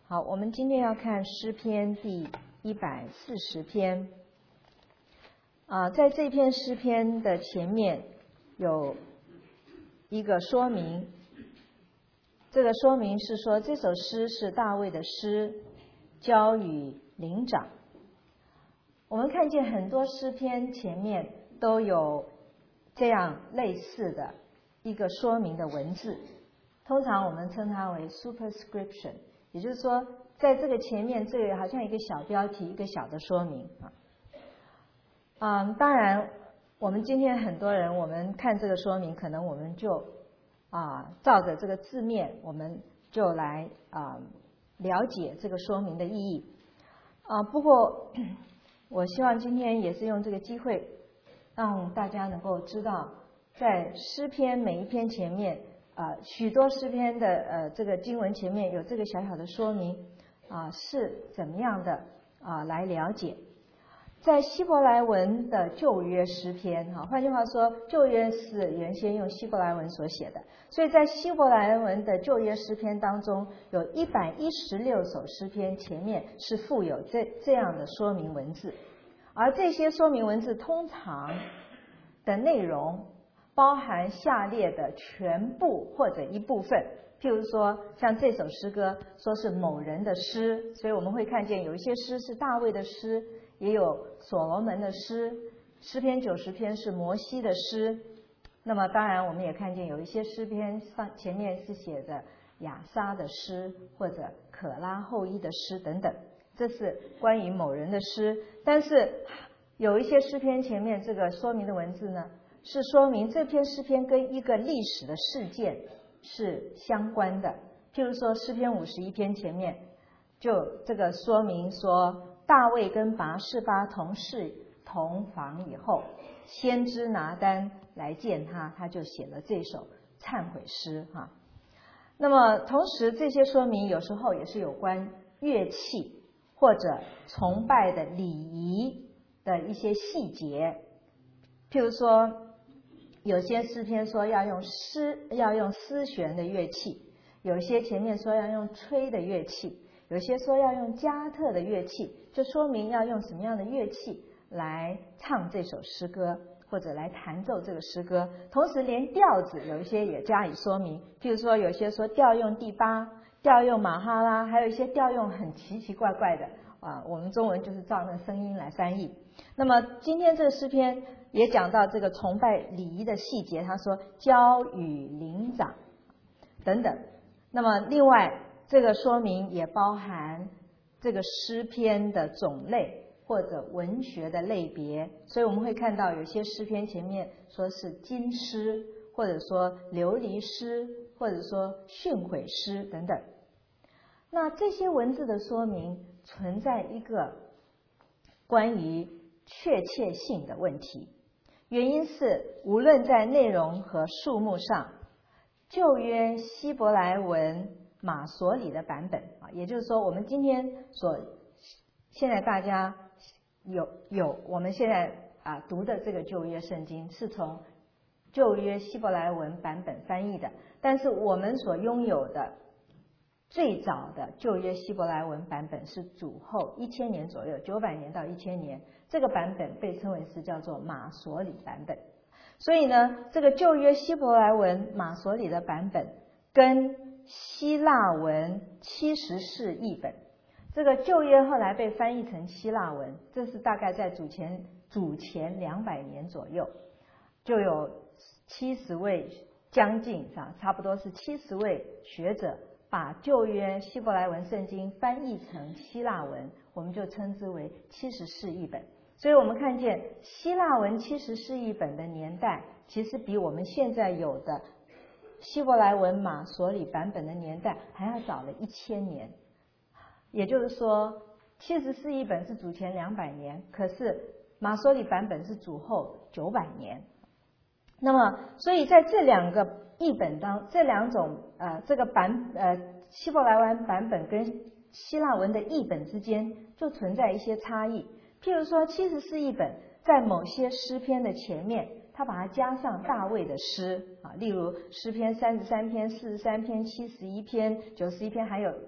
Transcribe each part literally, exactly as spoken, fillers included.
好，我们今天要看诗篇第一百四十篇。啊，在这篇诗篇的前面有一个说明，这个说明是说这首诗是大卫的诗，交与灵长。我们看见很多诗篇前面都有这样类似的一个说明的文字，通常我们称它为 superscription， 也就是说在这个前面这个好像一个小标题，一个小的说明啊。嗯，当然我们今天很多人我们看这个说明，可能我们就啊照着这个字面我们就来啊了解这个说明的意义啊。不过我希望今天也是用这个机会让大家能够知道，在诗篇每一篇前面啊，许多诗篇的呃这个经文前面有这个小小的说明啊，是怎么样的啊来了解。在希伯来文的旧约诗篇，哈，换句话说，旧约是原先用希伯来文所写的，所以在希伯来文的旧约诗篇当中，有一百一十六首诗篇前面是附有这这样的说明文字，而这些说明文字通常的内容包含下列的全部或者一部分。譬如说，像这首诗歌说是某人的诗，所以我们会看见有一些诗是大卫的诗，也有所罗门的诗，诗篇九十篇是摩西的诗。那么当然我们也看见有一些诗篇上前面是写着亚撒的诗或者可拉后裔的诗等等，这是关于某人的诗。但是有一些诗篇前面这个说明的文字呢，是说明这篇诗篇跟一个历史的事件是相关的。譬如说诗篇五十一篇前面就这个说明说，大卫跟拔示巴同室同房以后，先知拿单来见他，他就写了这首忏悔诗哈。那么同时这些说明有时候也是有关乐器或者崇拜的礼仪的一些细节。譬如说有些诗篇说要用诗要用丝弦的乐器，有些前面说要用吹的乐器，有些说要用加特的乐器，就说明要用什么样的乐器来唱这首诗歌或者来弹奏这个诗歌。同时连调子有一些也加以说明，譬如说有些说调用第八，调用马哈拉，还有一些调用很奇奇怪怪的啊，我们中文就是照那声音来翻译。那么今天这个诗篇也讲到这个崇拜礼仪的细节，他说交与灵长等等。那么另外这个说明也包含这个诗篇的种类或者文学的类别，所以我们会看到有些诗篇前面说是金诗，或者说流离诗，或者说训诲诗等等。那这些文字的说明存在一个关于确切性的问题，原因是无论在内容和数目上，旧约希伯来文马索里的版本啊，也就是说我们今天所现在大家有有我们现在啊读的这个旧约圣经是从旧约希伯来文版本翻译的，但是我们所拥有的最早的旧约希伯来文版本是主后一千年左右，九百年到一千年，这个版本被称为是叫做马索里版本。所以呢，这个旧约希伯来文马索里的版本跟希腊文七十士译本，这个旧约后来被翻译成希腊文，这是大概在主前主前两百年左右，就有七十位将近啊，差不多是七十位学者把旧约希伯来文圣经翻译成希腊文，我们就称之为七十士译本。所以我们看见希腊文七十士译本的年代其实比我们现在有的希伯来文马索里版本的年代还要早了一千年。也就是说七十士译本是主前两百年，可是马索里版本是主后九百年。那么所以在这两个译本当这两种呃这个版呃希伯来文版本跟希腊文的译本之间就存在一些差异。譬如说七十士译本在某些诗篇的前面，他把它加上大卫的诗啊，例如诗篇三十三篇、四十三篇、七十一篇、九十一篇，还有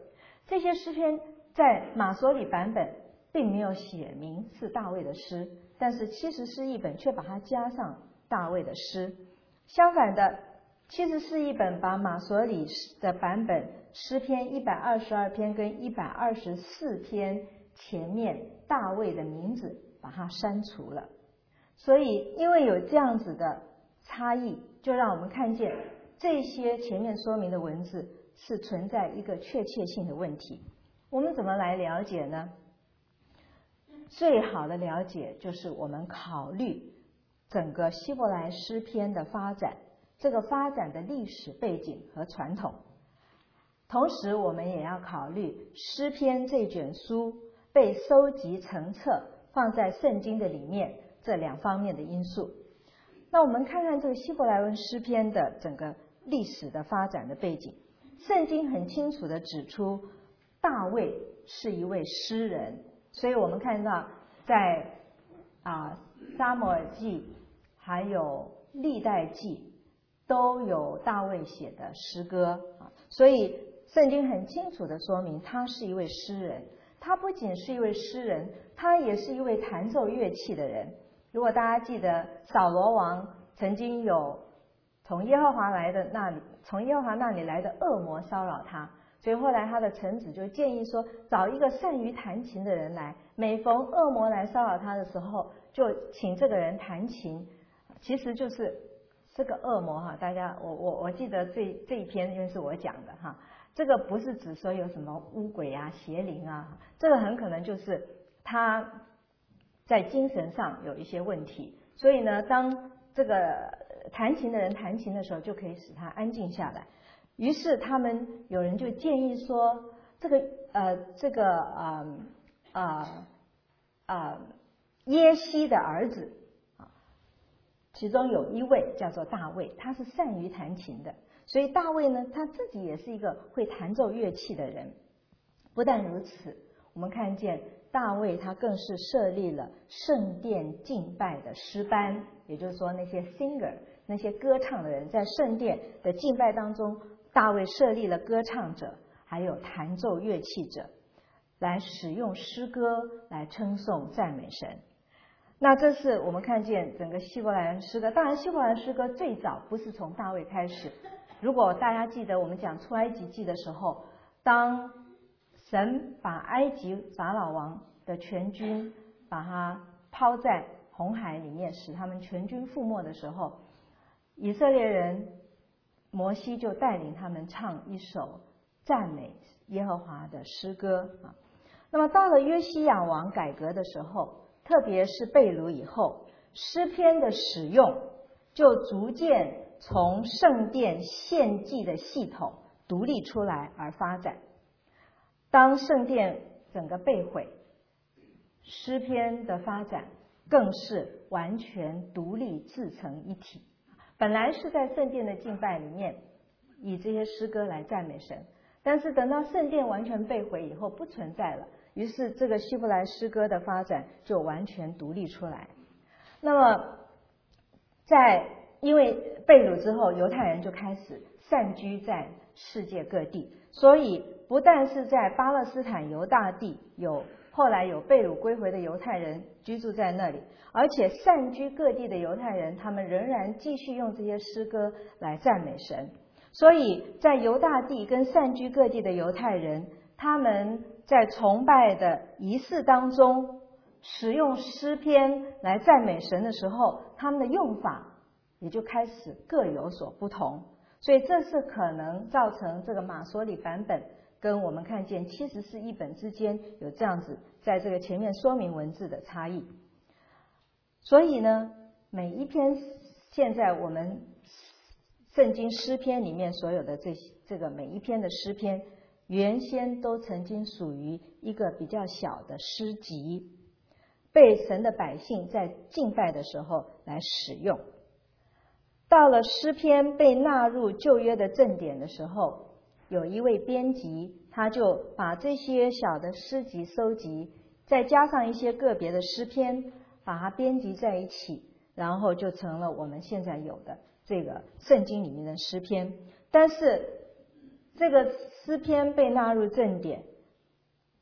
这些诗篇在马所里版本并没有写明是大卫的诗，但是七十士译本却把它加上大卫的诗。相反的，七十士译本把马所里的版本诗篇一百二十二篇跟一百二十四篇前面大卫的名字把它删除了。所以因为有这样子的差异，就让我们看见这些前面说明的文字是存在一个确切性的问题。我们怎么来了解呢？最好的了解就是我们考虑整个希伯来诗篇的发展，这个发展的历史背景和传统。同时我们也要考虑诗篇这卷书被收集成册放在圣经的里面这两方面的因素。那我们看看这个希伯来文诗篇的整个历史的发展的背景。圣经很清楚地指出大卫是一位诗人，所以我们看到在啊撒母耳记还有历代记都有大卫写的诗歌啊，所以圣经很清楚地说明他是一位诗人。他不仅是一位诗人，他也是一位弹奏乐器的人。如果大家记得扫罗王曾经有从耶和华来的那里从耶和华那里来的恶魔骚扰他，所以后来他的臣子就建议说，找一个善于弹琴的人来，每逢恶魔来骚扰他的时候，就请这个人弹琴。其实就是这个恶魔哈，大家我我我记得这这一篇因为是我讲的哈，这个不是指说有什么巫鬼啊邪灵啊，这个很可能就是他在精神上有一些问题，所以呢当这个弹琴的人弹琴的时候，就可以使他安静下来。于是他们有人就建议说，这个呃这个呃呃呃耶西的儿子啊，其中有一位叫做大卫，他是善于弹琴的，所以大卫呢他自己也是一个会弹奏乐器的人。不但如此，我们看见大卫他更是设立了圣殿敬拜的诗班，也就是说那些 singer 那些歌唱的人，在圣殿的敬拜当中，大卫设立了歌唱者还有弹奏乐器者，来使用诗歌来称颂赞美神。那这是我们看见整个希伯来诗歌。当然希伯来诗歌最早不是从大卫开始，如果大家记得我们讲出埃及记的时候，当神把埃及法老王的全军把他抛在红海里面，使他们全军覆没的时候，以色列人摩西就带领他们唱一首赞美耶和华的诗歌啊。那么到了约西亚王改革的时候，特别是被掳以后，诗篇的使用就逐渐从圣殿献祭的系统独立出来而发展。当圣殿整个被毁，诗篇的发展更是完全独立自成一体。本来是在圣殿的敬拜里面以这些诗歌来赞美神，但是等到圣殿完全被毁以后不存在了，于是这个希伯来诗歌的发展就完全独立出来。那么在因为被掳之后，犹太人就开始散居在世界各地，所以不但是在巴勒斯坦犹大地有后来有被掳归回的犹太人居住在那里，而且散居各地的犹太人他们仍然继续用这些诗歌来赞美神。所以在犹大地跟散居各地的犹太人，他们在崇拜的仪式当中使用诗篇来赞美神的时候，他们的用法也就开始各有所不同。所以这是可能造成这个马所里版本跟我们看见七十士译本之间有这样子在这个前面说明文字的差异。所以呢，每一篇现在我们圣经诗篇里面所有的这这个每一篇的诗篇，原先都曾经属于一个比较小的诗集，被神的百姓在敬拜的时候来使用。到了诗篇被纳入旧约的正典的时候，有一位编辑，他就把这些小的诗集收集，再加上一些个别的诗篇，把它编辑在一起，然后就成了我们现在有的这个圣经里面的诗篇。但是这个诗篇被纳入正典，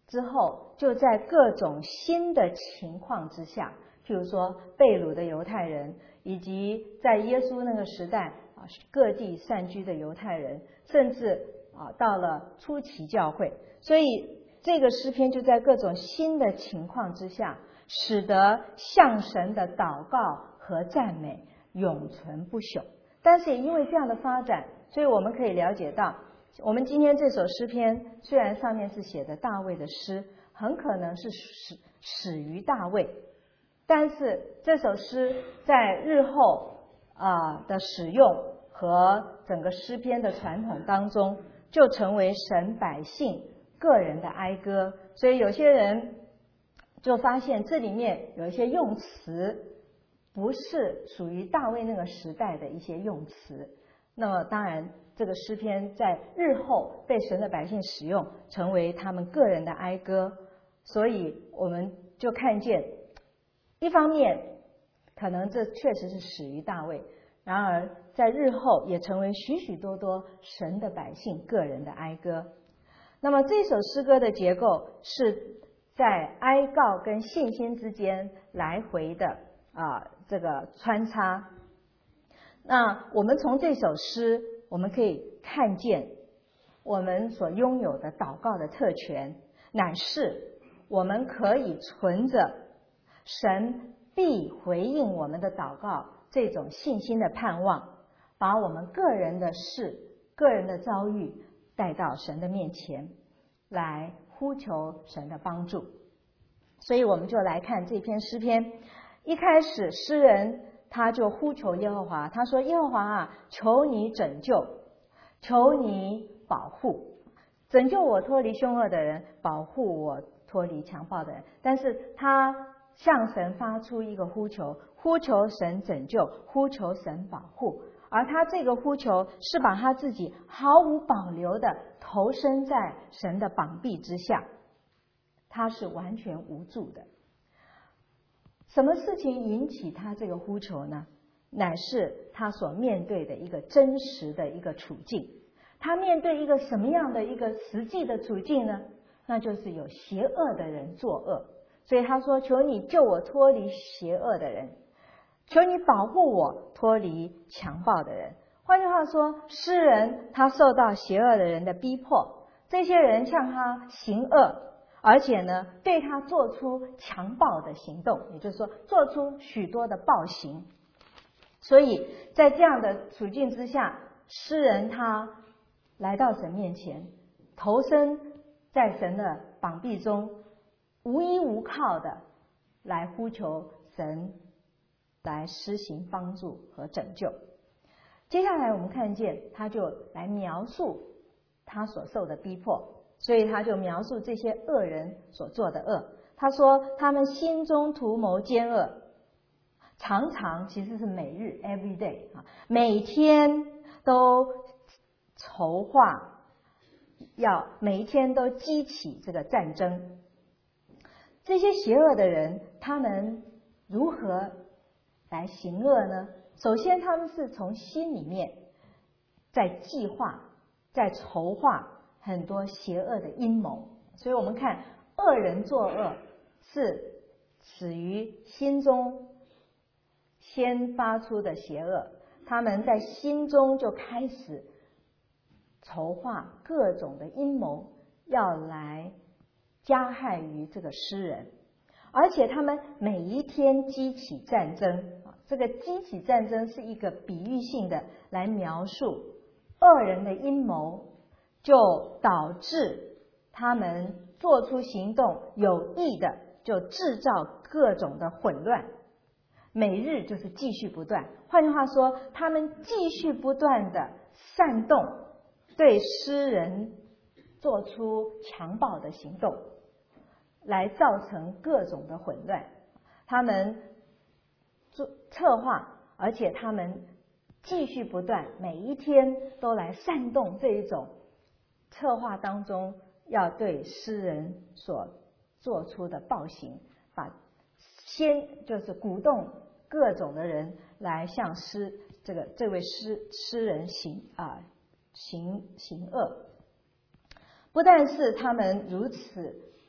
之后，就在各种新的情况之下，譬如说被掳的犹太人，以及在耶稣那个时代啊各地散居的犹太人，甚至啊到了初期教会，所以这个诗篇就在各种新的情况之下，使得向神的祷告和赞美永存不朽。但是也因为这样的发展，所以我们可以了解到，我们今天这首诗篇虽然上面是写的大卫的诗，很可能是始始于大卫，但是这首诗在日后啊、呃、的使用和整个诗篇的传统当中，就成为神百姓个人的哀歌。所以有些人就发现这里面有一些用词不是属于大卫那个时代的一些用词，那么当然这个诗篇在日后被神的百姓使用，成为他们个人的哀歌。所以我们就看见，一方面可能这确实是始于大卫，然而在日后也成为许许多多神的百姓个人的哀歌。那么这首诗歌的结构是在哀告跟信心之间来回的啊、呃、这个穿插。那我们从这首诗我们可以看见，我们所拥有的祷告的特权，乃是我们可以存着神必回应我们的祷告这种信心的盼望，把我们个人的事、个人的遭遇带到神的面前，来呼求神的帮助。所以我们就来看这篇诗篇。一开始诗人他就呼求耶和华，他说：耶和华啊，求你拯救，求你保护，拯救我脱离凶恶的人，保护我脱离强暴的人。但是他向神发出一个呼求，呼求神拯救，呼求神保护，而他这个呼求是把他自己毫无保留的投身在神的膀臂之下，他是完全无助的。什么事情引起他这个呼求呢？乃是他所面对的一个真实的一个处境。他面对一个什么样的一个实际的处境呢？那就是有邪恶的人作恶。所以他说：求你救我脱离邪恶的人，求你保护我脱离强暴的人。换句话说，诗人他受到邪恶的人的逼迫，这些人向他行恶，而且呢对他做出强暴的行动，也就是说做出许多的暴行。所以在这样的处境之下，诗人他来到神面前，投身在神的膀臂中，无依无靠的来呼求神来施行帮助和拯救。接下来我们看见他就来描述他所受的逼迫，所以他就描述这些恶人所做的恶。他说他们心中图谋奸恶，常常其实是每日 every day 啊，每天都筹划，要每一天都激起这个战争。这些邪恶的人他们如何来行恶呢？首先他们是从心里面在计划，在筹划很多邪恶的阴谋。所以我们看恶人作恶是始于心中先发出的邪恶，他们在心中就开始筹划各种的阴谋，要来加害于这个诗人。而且他们每一天激起战争，这个激起战争是一个比喻性的来描述恶人的阴谋，就导致他们做出行动，有意的就制造各种的混乱，每日就是继续不断。换句话说，他们继续不断的煽动，对诗人做出强暴的行动，来造成各种的混乱。他们做策划，而且他们继续不断，每一天都来煽动这一种策划当中要对诗人所做出的暴行，把先就是鼓动各种的人来向诗这个这位诗诗人行啊行行恶。不但是他们如此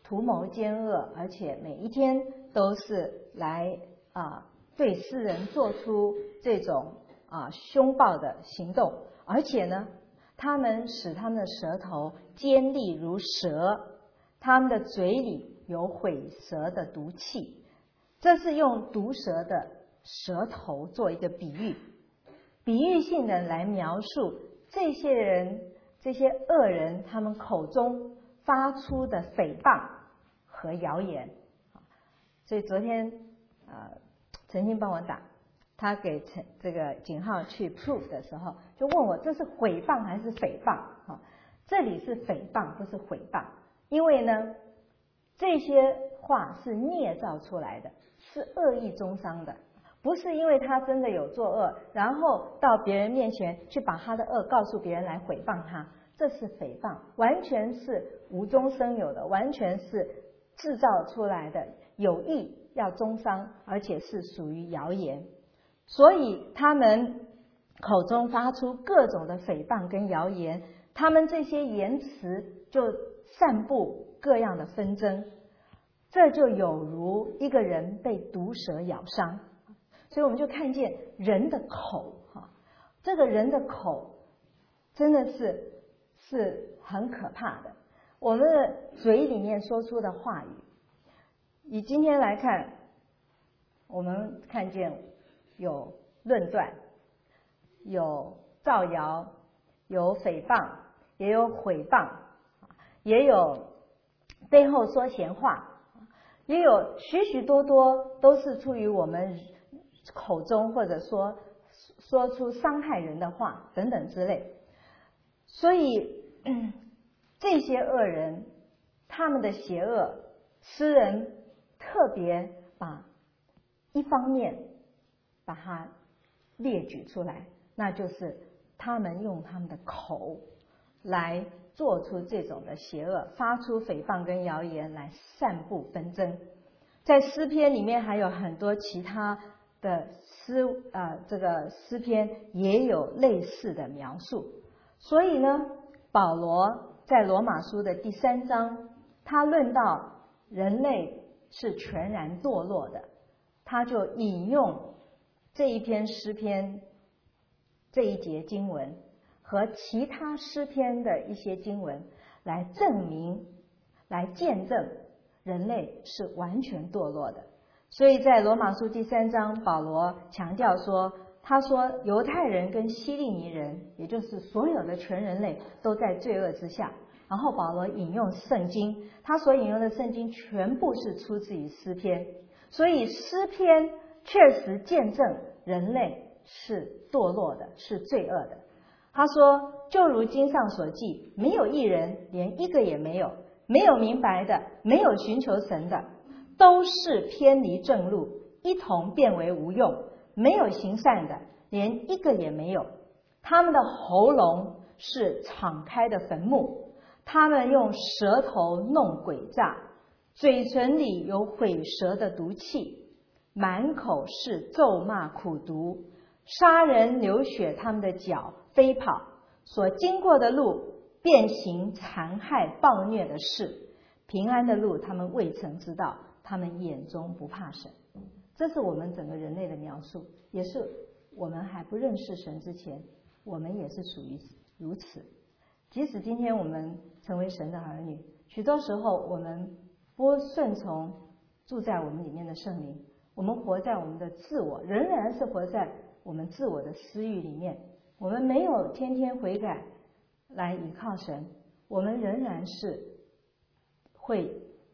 图谋奸恶，而且每一天都是来啊对诗人做出这种啊凶暴的行动，而且呢，他们使他们的舌头尖利如蛇，他们的嘴里有毁蛇的毒气。这是用毒蛇的舌头做一个比喻，比喻性的来描述这些人这些恶人他们口中发出的诽谤和谣言。所以昨天呃曾经帮我打，他给陈这个景浩去 proof 的时候，就问我这是诽谤还是诽谤？哈，这里是诽谤，不是诽谤，因为呢，这些话是捏造出来的，是恶意中伤的，不是因为他真的有作恶，然后到别人面前去把他的恶告诉别人来诽谤他，这是诽谤，完全是无中生有的，完全是制造出来的，有意要中伤，而且是属于谣言。所以他们口中发出各种的诽谤跟谣言，他们这些言辞就散布各样的纷争，这就有如一个人被毒蛇咬伤。所以我们就看见人的口哈，这个人的口真的是是很可怕的。我们的嘴里面说出的话语，以今天来看，我们看见有论断，有造谣，有诽谤，也有毁谤，也有背后说闲话，也有许许多多都是出于我们口中，或者说说出伤害人的话等等之类。所以这些恶人他们的邪恶，诗人特别把一方面把它列举出来，那就是他们用他们的口来做出这种的邪恶，发出诽谤跟谣言来散布纷争。在诗篇里面还有很多其他的诗呃，这个诗篇也有类似的描述。所以呢，保罗在罗马书的第三章，他论到人类是全然堕落的，他就引用这一篇诗篇这一节经文和其他诗篇的一些经文来证明，来见证人类是完全堕落的。所以在罗马书第三章，保罗强调说，他说犹太人跟希利尼人，也就是所有的全人类都在罪恶之下。然后保罗引用圣经，他所引用的圣经全部是出自于诗篇，所以诗篇确实见证人类是堕落的，是罪恶的。他说，就如经上所记，没有一人，连一个也没有，没有明白的，没有寻求神的，都是偏离正路，一同变为无用，没有行善的，连一个也没有。他们的喉咙是敞开的坟墓，他们用舌头弄诡诈，嘴唇里有毁舌的毒气，满口是咒骂苦毒，杀人流血，他们的脚飞跑，所经过的路遍行残害暴虐的事，平安的路他们未曾知道，他们眼中不怕神。这是我们整个人类的描述，也是我们还不认识神之前，我们也是属于如此。即使今天我们成为神的儿女，许多时候我们不顺从住在我们里面的圣灵，我们活在我们的自我，仍然是活在我们自我的私欲里面，我们没有天天悔改来依靠神，我们仍然是会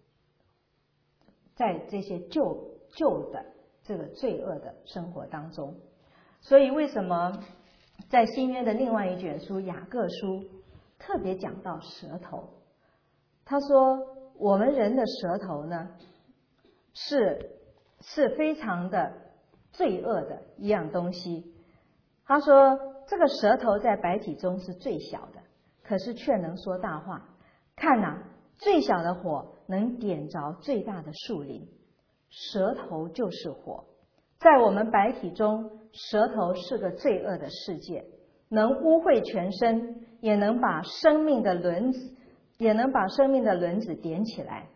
在这些旧旧的这个罪恶的生活当中。所以为什么在新约的另外一卷书雅各书特别讲到舌头？他说我们人的舌头呢是是非常的罪恶的一样东西。他说这个舌头在百体中是最小的，可是却能说大话。看哪，最小的火能点着最大的树林，舌头就是火。在我们百体中，舌头是个罪恶的世界，能污秽全身，也能把生命的轮子也能把生命的轮子点起来。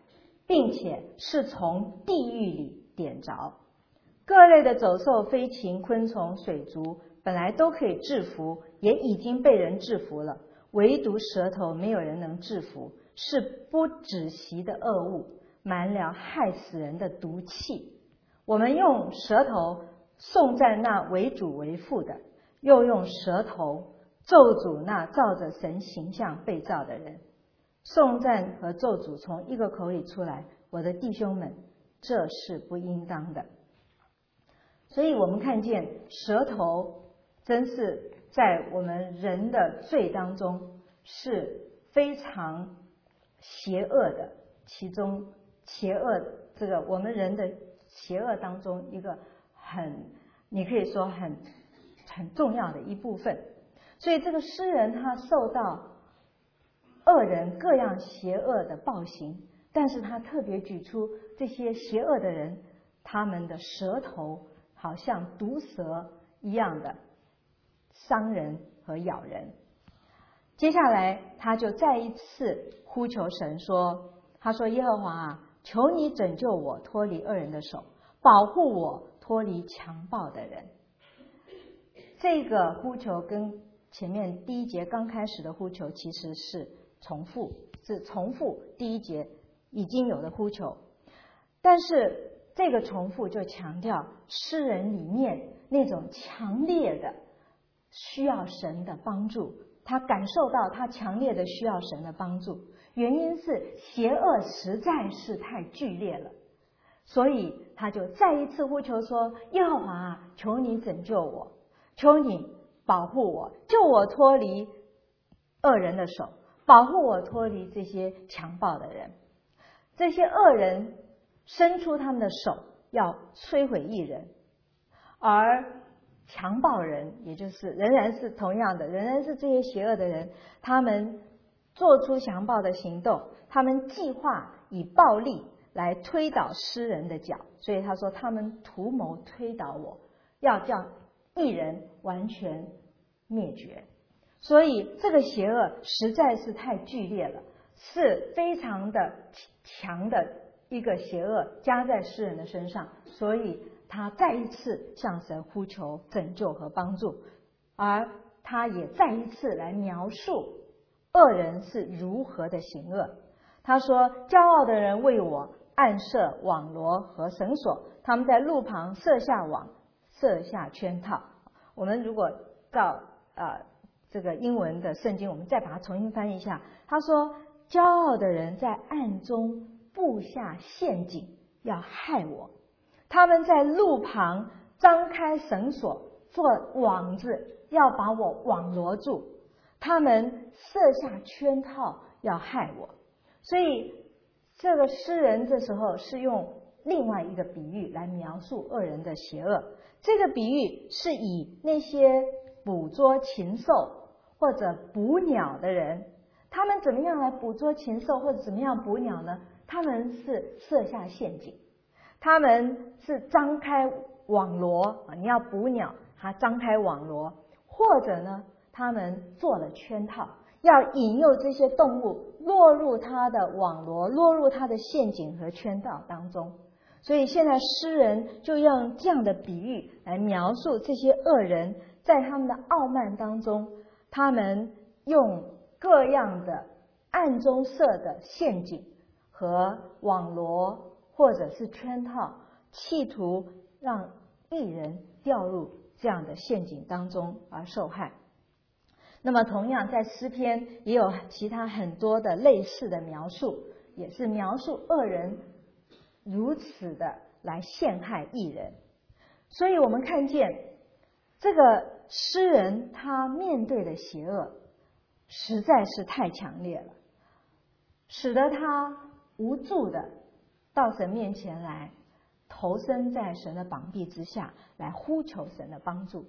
并且是从地狱里点着。各类的走兽、飞禽、昆虫、水族本来都可以制服，也已经被人制服了，唯独舌头没有人能制服，是不止息的恶物，满了害死人的毒气。我们用舌头颂赞那为主为父的，又用舌头咒诅那照着神形象被造的人。颂赞和咒诅从一个口里出来，我的弟兄们，这是不应当的。所以我们看见舌头真是在我们人的罪当中是非常邪恶的，其中邪恶这个我们人的邪恶当中一个很你可以说很很重要的一部分。所以这个诗人他受到恶人各样邪恶的暴行，但是他特别举出这些邪恶的人，他们的舌头好像毒蛇一样的伤人和咬人。接下来他就再一次呼求神说，他说耶和华啊，求你拯救我脱离恶人的手，保护我脱离强暴的人。这个呼求跟前面第一节刚开始的呼求其实是重复，是重复第一节已经有的呼求，但是这个重复就强调诗人里面那种强烈的需要神的帮助，他感受到他强烈的需要神的帮助，原因是邪恶实在是太剧烈了，所以他就再一次呼求说，耶和华啊，求你拯救我，求你保护我，救我脱离恶人的手，保护我脱离这些强暴的人。这些恶人伸出他们的手要摧毁义人，而强暴人也就是仍然是同样的，仍然是这些邪恶的人，他们做出强暴的行动，他们计划以暴力来推倒诗人的脚，所以他说他们图谋推倒我，要叫义人完全灭绝。所以这个邪恶实在是太剧烈了，是非常的强的一个邪恶加在诗人的身上，所以他再一次向神呼求拯救和帮助，而他也再一次来描述恶人是如何的行恶。他说，骄傲的人为我暗设网罗和绳索，他们在路旁设下网，设下圈套。我们如果照呃这个英文的圣经，我们再把它重新翻译一下。他说，骄傲的人在暗中布下陷阱，要害我。他们在路旁张开绳索，做网子，要把我网罗住。他们设下圈套，要害我。所以这个诗人这时候是用另外一个比喻来描述恶人的邪恶。这个比喻是以那些捕捉禽兽或者捕鸟的人，他们怎么样来捕捉禽兽或者怎么样捕鸟呢？他们是设下陷阱，他们是张开网罗，你要捕鸟，他张开网罗，或者呢，他们做了圈套，要引诱这些动物落入他的网罗，落入他的陷阱和圈套当中。所以现在诗人就用这样的比喻来描述这些恶人在他们的傲慢当中，他们用各样的暗中设的陷阱和网罗或者是圈套，企图让义人掉入这样的陷阱当中而受害。那么同样在诗篇也有其他很多的类似的描述，也是描述恶人如此的来陷害义人。所以我们看见这个诗人他面对的邪恶实在是太强烈了，使得他无助的到神面前来，投身在神的膀臂之下，来呼求神的帮助。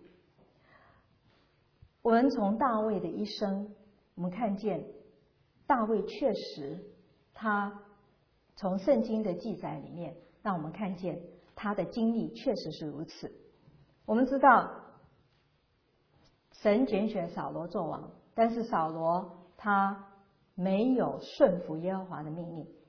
我们从大卫的一生，我们看见大卫确实，他从圣经的记载里面，让我们看见他的经历确实是如此。我们知道，神拣选扫罗做王，但是扫罗他没有顺服耶和华的命令，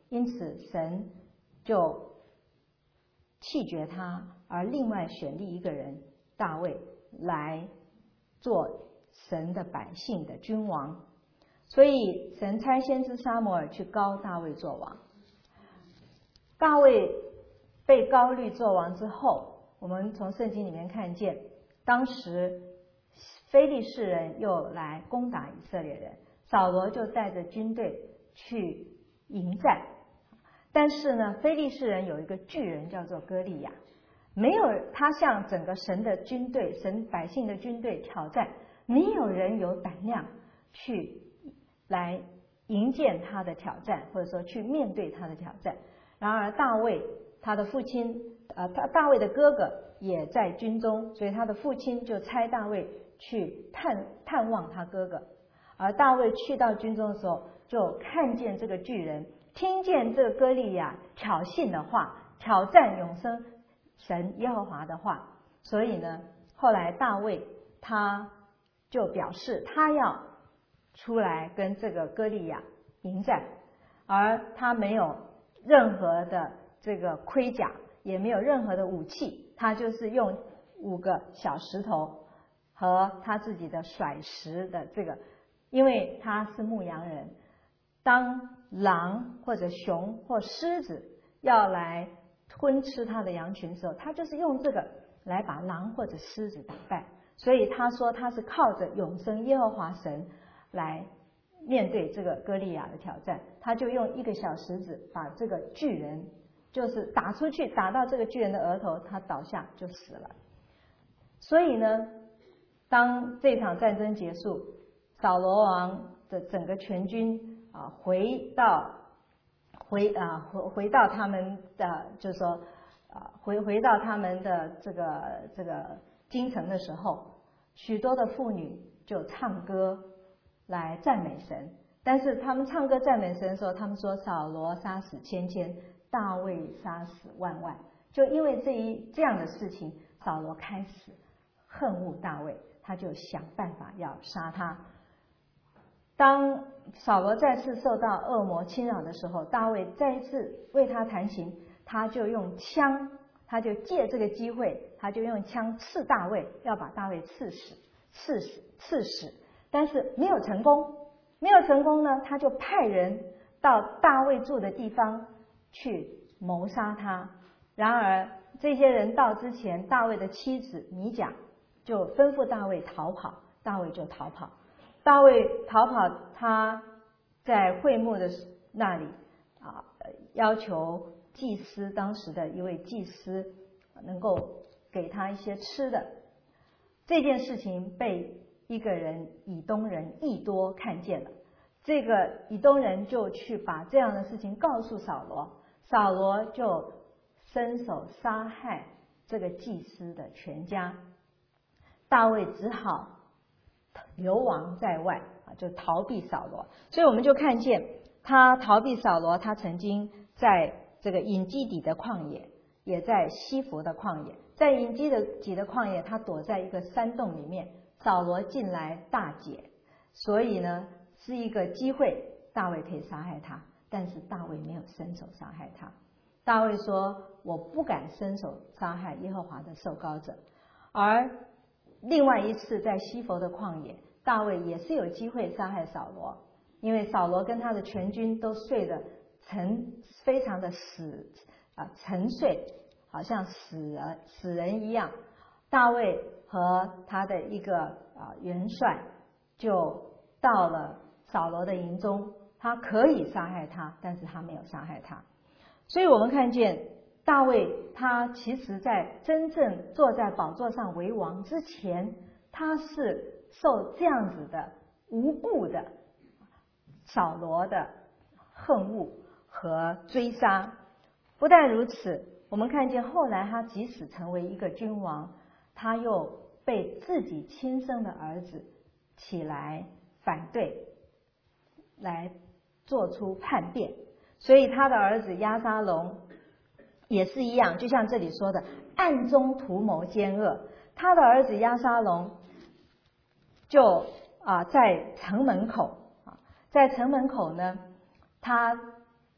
因此神就弃绝他，而另外选立一个人大卫来做神的百姓的君王。所以神差先知撒母耳去膏大卫做王。大卫被膏立做王之后，我们从圣经里面看见，当时非利士人又来攻打以色列人，扫罗就带着军队去迎战。但是呢，非利士人有一个巨人叫做歌利亚，没有他向整个神的军队、神百姓的军队挑战，没有人有胆量去来迎接他的挑战，或者说去面对他的挑战。然而大卫他的父亲，呃，他大卫的哥哥也在军中，所以他的父亲就差大卫去探探望他哥哥。而大卫去到军中的时候，就看见这个巨人，听见这个歌利亚挑衅的话，挑战永生神耶和华的话。所以呢，后来大卫他就表示他要出来跟这个歌利亚迎战，而他没有任何的这个盔甲，也没有任何的武器，他就是用五个小石头和他自己的甩石的这个，因为他是牧羊人，当狼或者熊或狮子要来吞吃他的羊群的时候，他就是用这个来把狼或者狮子打败。所以他说他是靠着永生耶和华神来面对这个歌利亚的挑战，他就用一个小石子把这个巨人就是打出去，打到这个巨人的额头，他倒下就死了。所以呢，当这场战争结束，扫罗王的整个全军啊回到回啊回回到他们的就是说啊回回到他们的这个这个京城的时候，许多的妇女就唱歌来赞美神。但是他们唱歌赞美神的时候，他们说扫罗杀死千千，大卫杀死万万。就因为这一这样的事情，扫罗开始恨恶大卫，他就想办法要杀他。当扫罗再次受到恶魔侵扰的时候，大卫再一次为他弹琴，他就用枪，他就借这个机会，他就用枪刺大卫，要把大卫刺死，刺死，刺死。但是没有成功，没有成功呢，他就派人到大卫住的地方去谋杀他。然而这些人到之前，大卫的妻子米甲就吩咐大卫逃跑，大卫就逃跑。大卫逃跑，他在会幕的那里啊，要求祭司，当时的一位祭司能够给他一些吃的。这件事情被一个人以东人益多看见了，这个以东人就去把这样的事情告诉扫罗，扫罗就伸手杀害这个祭司的全家。大卫只好流亡在外啊，就逃避扫罗。所以我们就看见他逃避扫罗，他曾经在这个隐基底的旷野，也在西弗的旷野。在隐基底的旷野，他躲在一个山洞里面，扫罗进来大解，所以呢是一个机会，大卫可以杀害他，但是大卫没有伸手杀害他。大卫说我不敢伸手杀害耶和华的受膏者。而另外一次在西弗的旷野，大卫也是有机会杀害扫罗，因为扫罗跟他的全军都睡得沉，非常的死啊沉睡，好像死人死人一样。大卫和他的一个啊元帅就到了扫罗的营中，他可以杀害他，但是他没有杀害他。所以我们看见大卫他其实在真正坐在宝座上为王之前，他是受这样子的无故的扫罗的恨恶和追杀。不但如此，我们看见后来他即使成为一个君王，他又被自己亲生的儿子起来反对，来做出叛变。所以他的儿子押沙龙也是一样，就像这里说的，暗中图谋奸恶。他的儿子押沙龙就啊在城门口啊，在城门口呢，他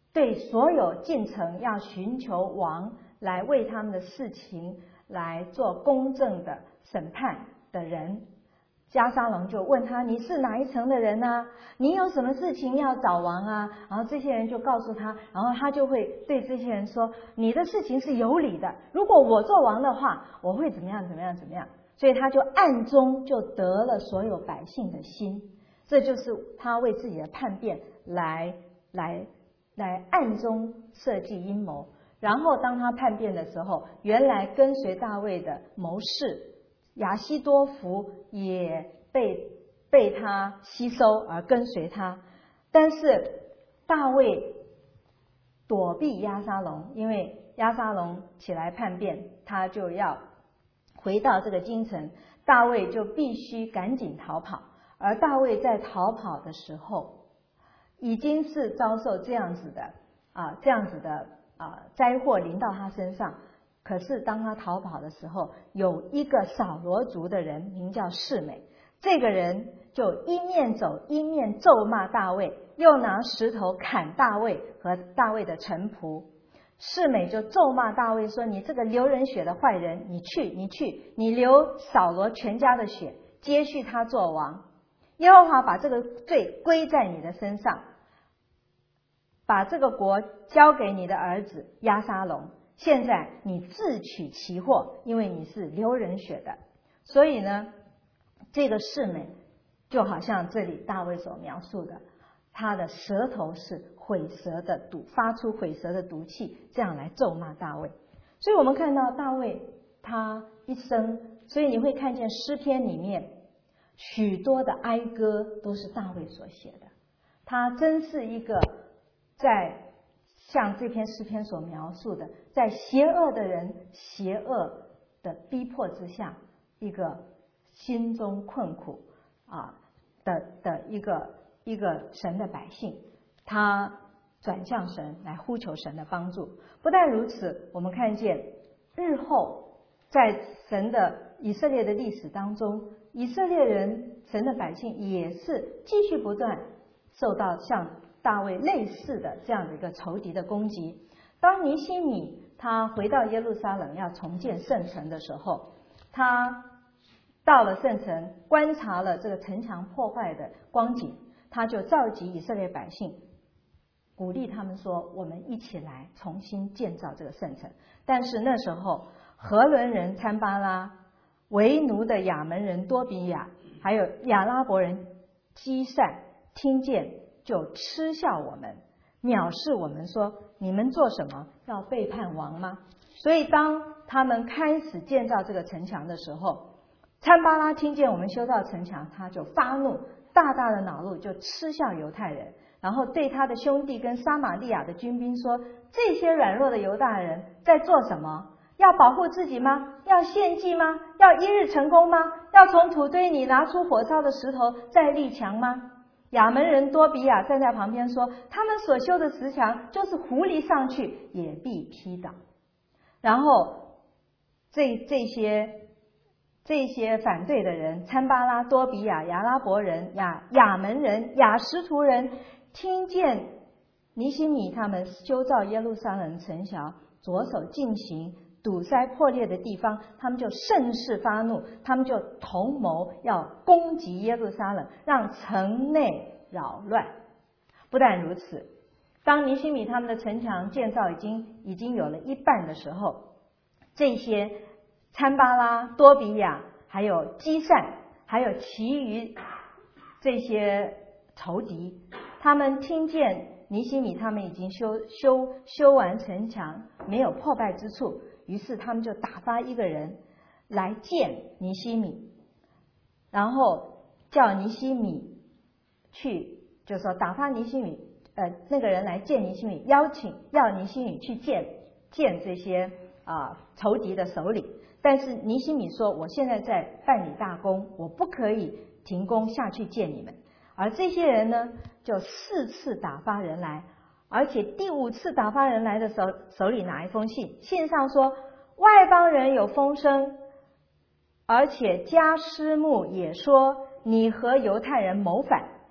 对所有进城要寻求王来为他们的事情来做公正的审判的人，押沙龙就问他：你是哪一城的人啊？你有什么事情要找王啊？然后这些人就告诉他，然后他就会对这些人说：你的事情是有理的，如果我做王的话，我会怎么样怎么样怎么样。所以他就暗中就得了所有百姓的心，这就是他为自己的叛变来来来暗中设计阴谋。然后当他叛变的时候，原来跟随大卫的谋士亚希多弗也被被他吸收而跟随他。但是大卫躲避押沙龙，因为押沙龙起来叛变，他就要回到这个京城，大卫就必须赶紧逃跑。而大卫在逃跑的时候，已经是遭受这样子的啊这样子的啊灾祸临到他身上。可是当他逃跑的时候，有一个扫罗族的人名叫示每，这个人就一面走一面咒骂大卫，又拿石头砍大卫和大卫的臣仆。示每就咒骂大卫说：你这个流人血的坏人，你去你去你流扫罗全家的血，接续他做王。耶和华把这个罪归在你的身上，把这个国交给你的儿子押沙龙。现在你自取其祸，因为你是流人血的。所以呢，这个示每就好像这里大卫所描述的，他的舌头是毁舌的毒，发出毁舌的毒气，这样来咒骂大卫。所以我们看到大卫他一生，所以你会看见诗篇里面许多的哀歌都是大卫所写的。他真是一个在像这篇诗篇所描述的，在邪恶的人邪恶的逼迫之下，一个心中困苦啊的的一个一个神的百姓，他转向神来呼求神的帮助。不但如此，我们看见日后在神的以色列的历史当中，以色列人神的百姓也是继续不断受到像大卫类似的这样的一个仇敌的攻击。当尼希米他回到耶路撒冷要重建圣城的时候，他到了圣城，观察了这个城墙破坏的光景，他就召集以色列百姓，鼓励他们说：我们一起来重新建造这个圣城。但是那时候何伦人参巴拉、为奴的亚门人多比亚，还有亚拉伯人基善，听见就嗤笑我们，藐视我们，说：你们做什么？要背叛王吗？所以当他们开始建造这个城墙的时候，参巴拉听见我们修造城墙，他就发怒，大大的恼怒，就嗤笑犹太人，然后对他的兄弟跟撒玛利亚的军兵说：这些软弱的犹大人在做什么？要保护自己吗？要献祭吗？要一日成功吗？要从土堆里拿出火烧的石头再立墙吗？亚门人多比亚站在旁边说：他们所修的石墙，就是狐狸上去也必劈倒。然后这这些这些反对的人，参巴拉、多比亚、亚拉伯人、亚亚门人、亚实图人，听见尼希米他们修造耶路撒冷城墙，着手进行堵塞破裂的地方，他们就甚是发怒，他们就同谋要攻击耶路撒冷，让城内扰乱。不但如此，当尼希米他们的城墙建造已经已经有了一半的时候，这些参巴拉、多比亚还有基善还有其余这些仇敌，他们听见尼希米他们已经修修修完城墙，没有破败之处，于是他们就打发一个人来见尼希米，然后叫尼希米去，就是说打发尼希米呃那个人来见尼希米，邀请要尼希米去见见这些啊、呃、仇敌的首领。但是尼希米说：我现在在办理大工，我不可以停工下去见你们。而这些人呢，就四次打发人来，而且第五次打发人来的时候，手里拿一封信，信上说：外邦人有风声，而且加施木也说你和犹太人谋反，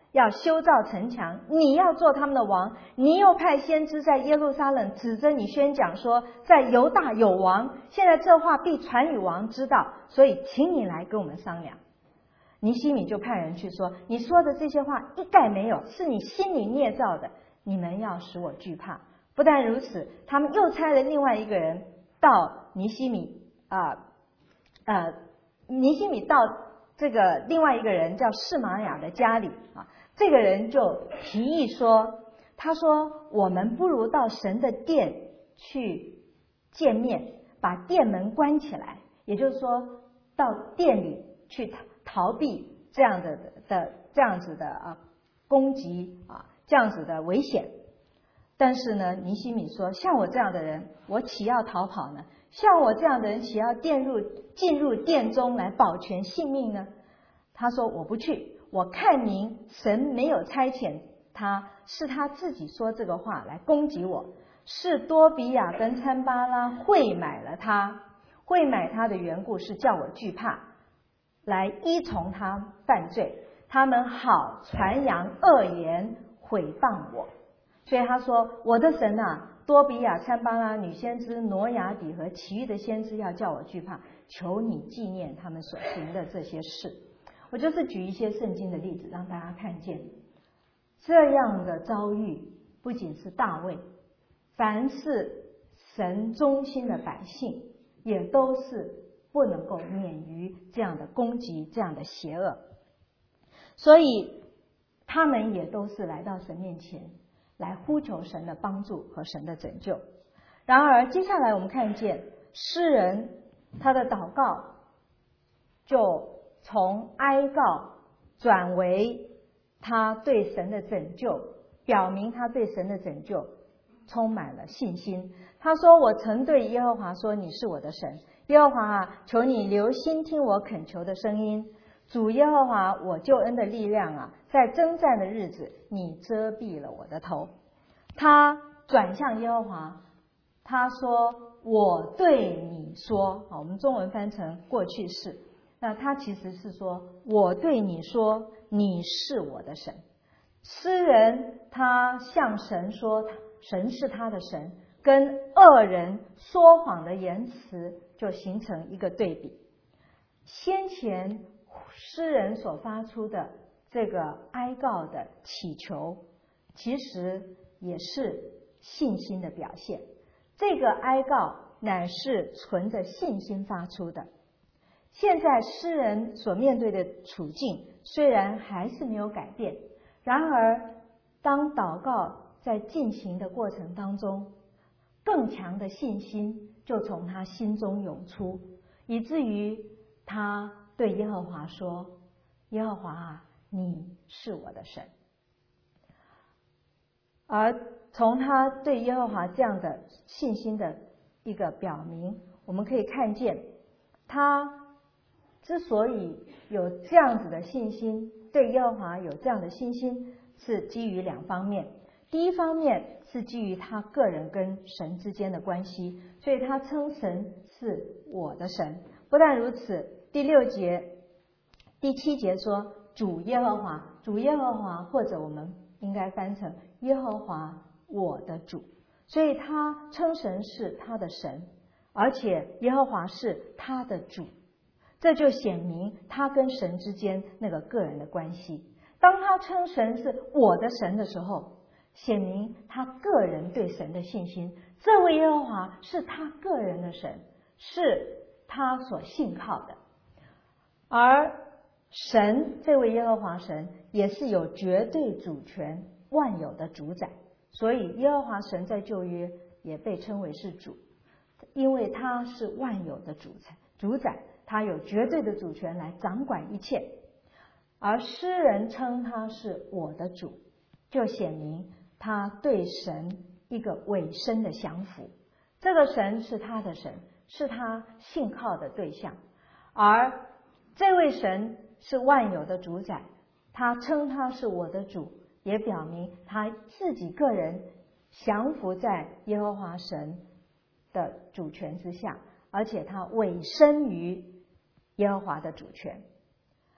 要修造城墙，你要做他们的王。你又派先知在耶路撒冷指着你宣讲说，在犹大有王，现在这话必传与王知道，所以请你来跟我们商量。尼希米就派人去说，你说的这些话一概没有，是你心里捏造的，你们要使我惧怕。不但如此，他们又差了另外一个人到尼希米啊呃, 呃尼希米到这个另外一个人叫示玛雅的家里啊，这个人就提议说，他说我们不如到神的殿去见面，把殿门关起来，也就是说到殿里去逃避这样的的这样子的啊攻击啊这样子的危险。但是呢，尼希米说，像我这样的人，我岂要逃跑呢？像我这样的人，岂要进入进入殿中来保全性命呢？他说我不去，我看明神没有差遣他，是他自己说这个话来攻击我，是多比亚跟参巴拉会买了他，会买他的缘故是叫我惧怕，来依从他犯罪，他们好传扬恶言毁谤我。所以他说，我的神啊，多比亚、参巴拉、女先知挪亚底和其余的先知要叫我惧怕，求你纪念他们所行的这些事。我就是举一些圣经的例子让大家看见，这样的遭遇不仅是大卫，凡是神忠心的百姓也都是不能够免于这样的攻击，这样的邪恶。所以他们也都是来到神面前来呼求神的帮助和神的拯救。然而接下来我们看见诗人他的祷告就从哀告转为他对神的拯救，表明他对神的拯救充满了信心。他说，我曾对耶和华说，你是我的神，耶和华啊，求你留心听我恳求的声音。主耶和华，我救恩的力量啊，在征战的日子你遮蔽了我的头。他转向耶和华，他说我对你说，我们中文翻成过去式，那他其实是说我对你说，你是我的神。诗人他向神说神是他的神，跟恶人说谎的言辞就形成一个对比。先前诗人所发出的这个哀告的祈求，其实也是信心的表现。这个哀告乃是存着信心发出的。现在诗人所面对的处境虽然还是没有改变，然而当祷告在进行的过程当中，更强的信心就从他心中涌出，以至于他对耶和华说，耶和华啊，你是我的神。而从他对耶和华这样的信心的一个表明，我们可以看见他之所以有这样子的信心，对耶和华有这样的信心，是基于两方面。第一方面是基于他个人跟神之间的关系，所以他称神是我的神。不但如此，第六节第七节说主耶和华，主耶和华，或者我们应该翻成耶和华我的主。所以他称神是他的神，而且耶和华是他的主，这就显明他跟神之间那个个人的关系。当他称神是我的神的时候，显明他个人对神的信心，这位耶和华是他个人的神，是他所信靠的。而神这位耶和华神也是有绝对主权万有的主宰，所以耶和华神在旧约也被称为是主，因为他是万有的主宰，主宰他有绝对的主权来掌管一切。而诗人称他是我的主，就显明他对神一个委身的降服，这个神是他的神，是他信靠的对象。而这位神是万有的主宰，他称他是我的主，也表明他自己个人降服在耶和华神的主权之下，而且他委身于耶和华的主权。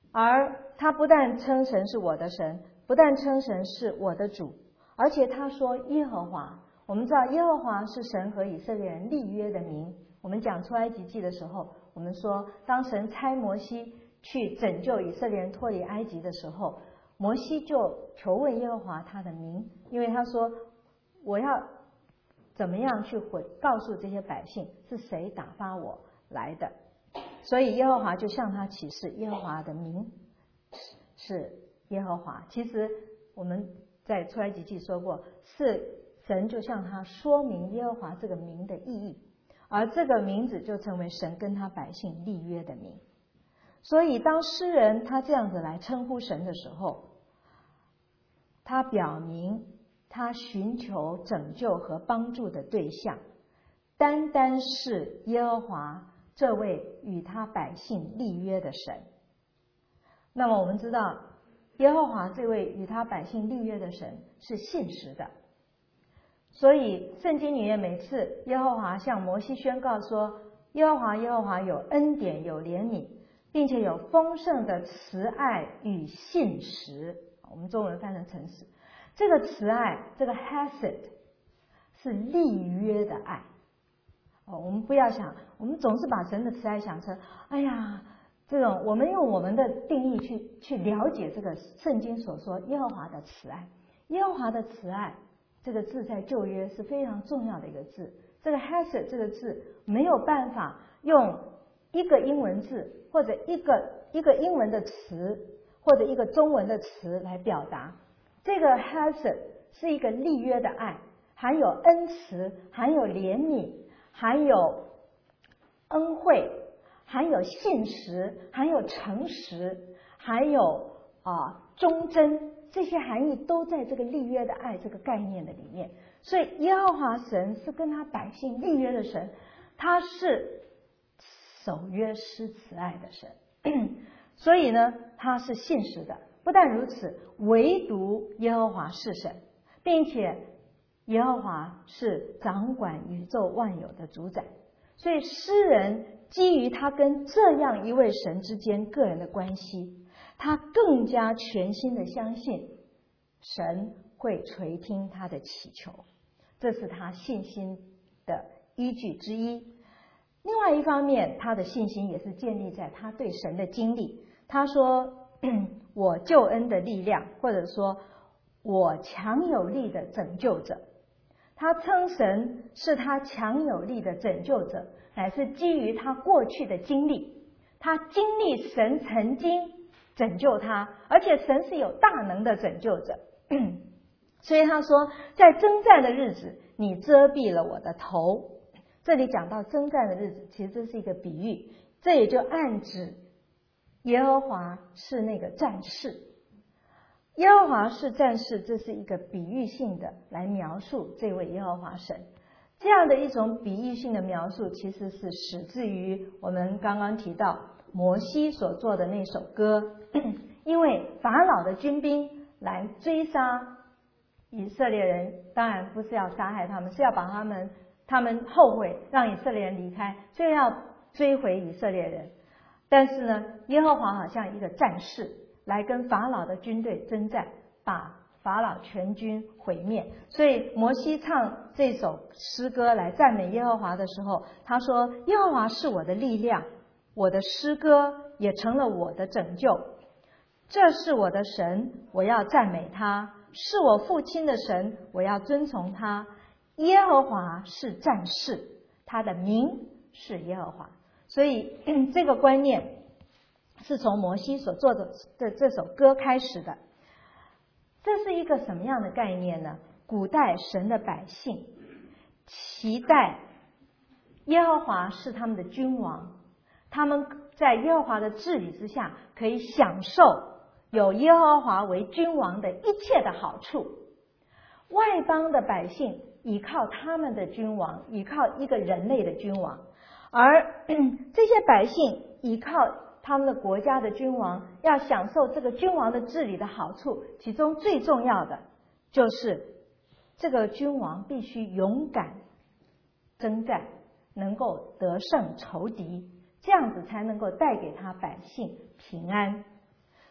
而他不但称神是我的神，不但称神是我的主，而且他说耶和华。我们知道耶和华是神和以色列人立约的名。我们讲出埃及记的时候，我们说当神差摩西去拯救以色列人脱离埃及的时候，摩西就求问耶和华他的名，因为他说我要怎么样去回告诉这些百姓是谁打发我来的。所以耶和华就向他启示耶和华的名是耶和华。其实我们在出埃及记说过，是神就向他说明耶和华这个名的意义，而这个名字就成为神跟他百姓立约的名。所以当诗人他这样子来称呼神的时候，他表明他寻求拯救和帮助的对象单单是耶和华这位与他百姓立约的神。那么我们知道耶和华这位与他百姓立约的神是信实的，所以圣经里面每次耶和华向摩西宣告说耶和华耶和华有恩典有怜悯，并且有丰盛的慈爱与信实，我们中文翻成诚实。这个慈爱，这个 hesed 是立约的爱。哦，我们不要想，我们总是把神的慈爱想成，哎呀，这种我们用我们的定义去去了解这个圣经所说耶和华的慈爱。耶和华的慈爱这个字在旧约是非常重要的一个字。这个 hesed 这个字没有办法用一个英文字或者一个一个英文的词或者一个中文的词来表达。这个 hesed 是一个立约的爱，含有恩慈，含有怜悯，含有恩惠，含有信实，含有诚实，还有啊忠贞，这些含义都在这个立约的爱这个概念的里面。所以耶和华神是跟他百姓立约的神，他是守约施慈爱的神，所以呢他是信实的。不但如此，唯独耶和华是神，并且耶和华是掌管宇宙万有的主宰。所以诗人基于他跟这样一位神之间个人的关系，他更加全心的相信神会垂听他的祈求，这是他信心的依据之一。另外一方面，他的信心也是建立在他对神的经历。他说我救恩的力量，或者说我强有力的拯救者。他称神是他强有力的拯救者，乃是基于他过去的经历。他经历神曾经拯救他，而且神是有大能的拯救者。所以他说在征战的日子你遮蔽了我的头。这里讲到征战的日子，其实这是一个比喻，这也就暗指耶和华是那个战士。耶和华是战士，这是一个比喻性的来描述这位耶和华神。这样的一种比喻性的描述，其实是始自于我们刚刚提到摩西所做的那首歌。因为法老的军兵来追杀以色列人，当然不是要杀害他们，是要把他们他们后悔让以色列人离开，所以要追回以色列人。但是呢，耶和华好像一个战士来跟法老的军队征战，把法老全军毁灭。所以摩西唱这首诗歌来赞美耶和华的时候，他说耶和华是我的力量，我的诗歌也成了我的拯救。这是我的神，我要赞美他，是我父亲的神，我要遵从他。耶和华是战士，他的名是耶和华。所以这个观念是从摩西所做的的这首歌开始的。这是一个什么样的概念呢？古代神的百姓期待耶和华是他们的君王，他们在耶和华的治理之下可以享受有耶和华为君王的一切的好处。外邦的百姓依靠他们的君王，依靠一个人类的君王，而这些百姓依靠他们的国家的君王，要享受这个君王的治理的好处，其中最重要的就是这个君王必须勇敢征战，能够得胜仇敌，这样子才能够带给他百姓平安。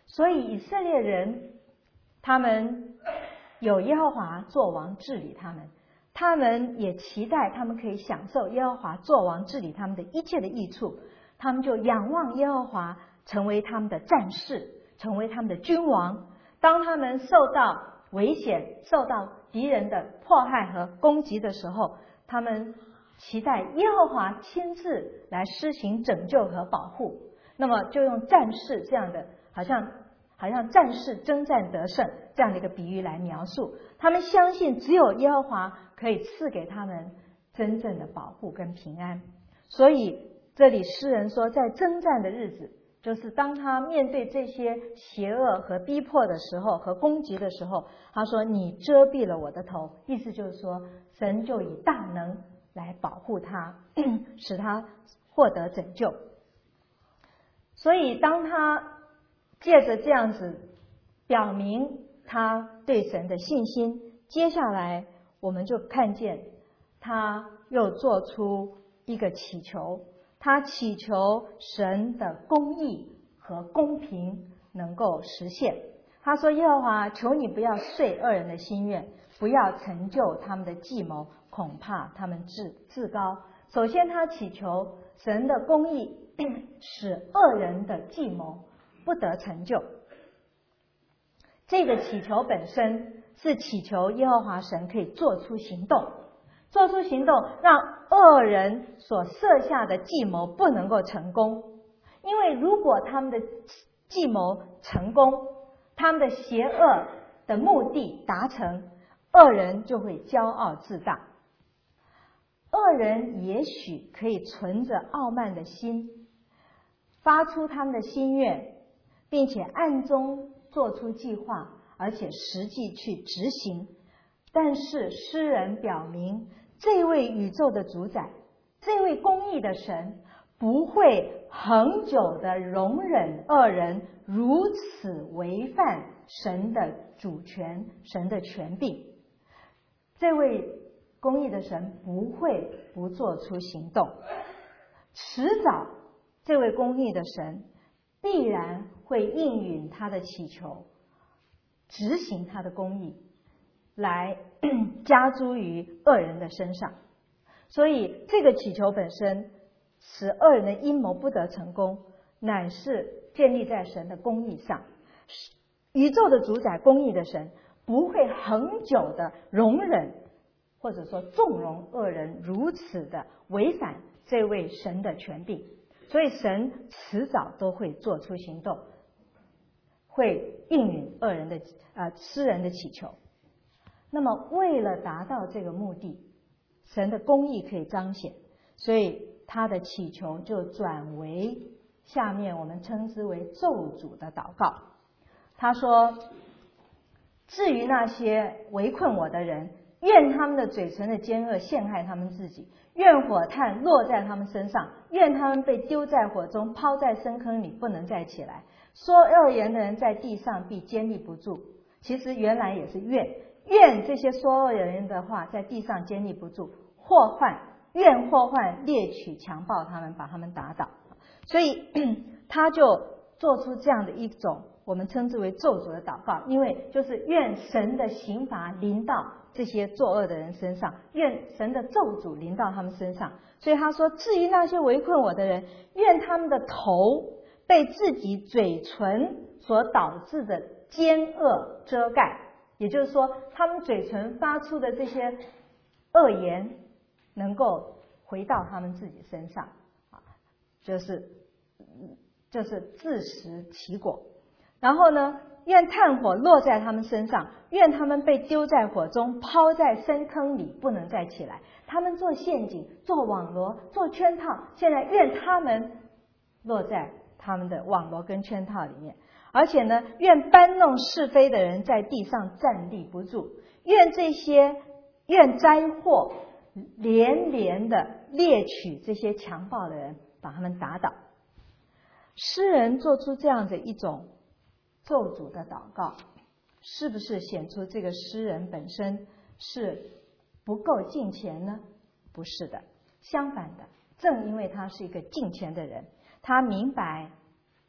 所以以色列人他们有耶和华作王治理他们，他们也期待他们可以享受耶和华作王治理他们的一切的益处，他们就仰望耶和华成为他们的战士，成为他们的君王。当他们受到危险，受到敌人的迫害和攻击的时候，他们期待耶和华亲自来施行拯救和保护。那么就用战士这样的好像好像战士征战得胜这样的一个比喻来描述，他们相信只有耶和华可以赐给他们真正的保护跟平安。所以这里诗人说，在征战的日子，就是当他面对这些邪恶和逼迫的时候和攻击的时候，他说你遮蔽了我的头，意思就是说神就以大能来保护他，使他获得拯救。所以当他借着这样子表明他对神的信心，接下来我们就看见他又做出一个祈求，他祈求神的公义和公平能够实现。他说，耶和华，求你不要遂恶人的心愿，不要成就他们的计谋，恐怕他们自自高。首先他祈求神的公义使恶人的计谋不得成就。这个祈求本身是祈求耶和华神可以做出行动，做出行动让恶人所设下的计谋不能够成功。因为如果他们的计谋成功，他们的邪恶的目的达成，恶人就会骄傲自大。恶人也许可以存着傲慢的心，发出他们的心愿，并且暗中做出计划，而且实际去执行。但是诗人表明，这位宇宙的主宰，这位公义的神，不会恒久的容忍恶人如此违反神的主权、神的权柄。这位公义的神不会不做出行动，迟早这位公义的神必然会应允他的祈求，执行他的公义，来加诸于恶人的身上。所以这个祈求本身使恶人的阴谋不得成功，乃是建立在神的公义上。宇宙的主宰公义的神不会恒久的容忍或者说纵容恶人如此的违反这位神的权柄，所以神迟早都会做出行动，会应允恶人的呃诗人的祈求。那么为了达到这个目的，神的公义可以彰显，所以他的祈求就转为下面我们称之为咒诅的祷告。他说，至于那些围困我的人，愿他们的嘴唇的奸恶陷害他们自己，愿火炭落在他们身上，愿他们被丢在火中，抛在深坑里，不能再起来。说恶言的人在地上必坚立不住。其实原来也是愿，愿这些说恶人的话在地上坚立不住，祸患，愿祸患猎取强暴他们，把他们打倒。所以他就做出这样的一种我们称之为咒诅的祷告，因为就是愿神的刑罚临到这些作恶的人身上，愿神的咒诅临到他们身上。所以他说，至于那些围困我的人，愿他们的头被自己嘴唇所导致的奸恶遮盖，也就是说他们嘴唇发出的这些恶言能够回到他们自己身上，就是就是自食其果。然后呢，愿炭火落在他们身上，愿他们被丢在火中，抛在深坑里，不能再起来。他们做陷阱，做网罗，做圈套，现在愿他们落在他们的网罗跟圈套里面。而且呢，愿搬弄是非的人在地上站立不住，愿这些愿灾祸连连的猎取这些强暴的人，把他们打倒。诗人做出这样的一种咒诅的祷告，是不是显出这个诗人本身是不够敬虔呢？不是的，相反的，正因为他是一个敬虔的人，他明白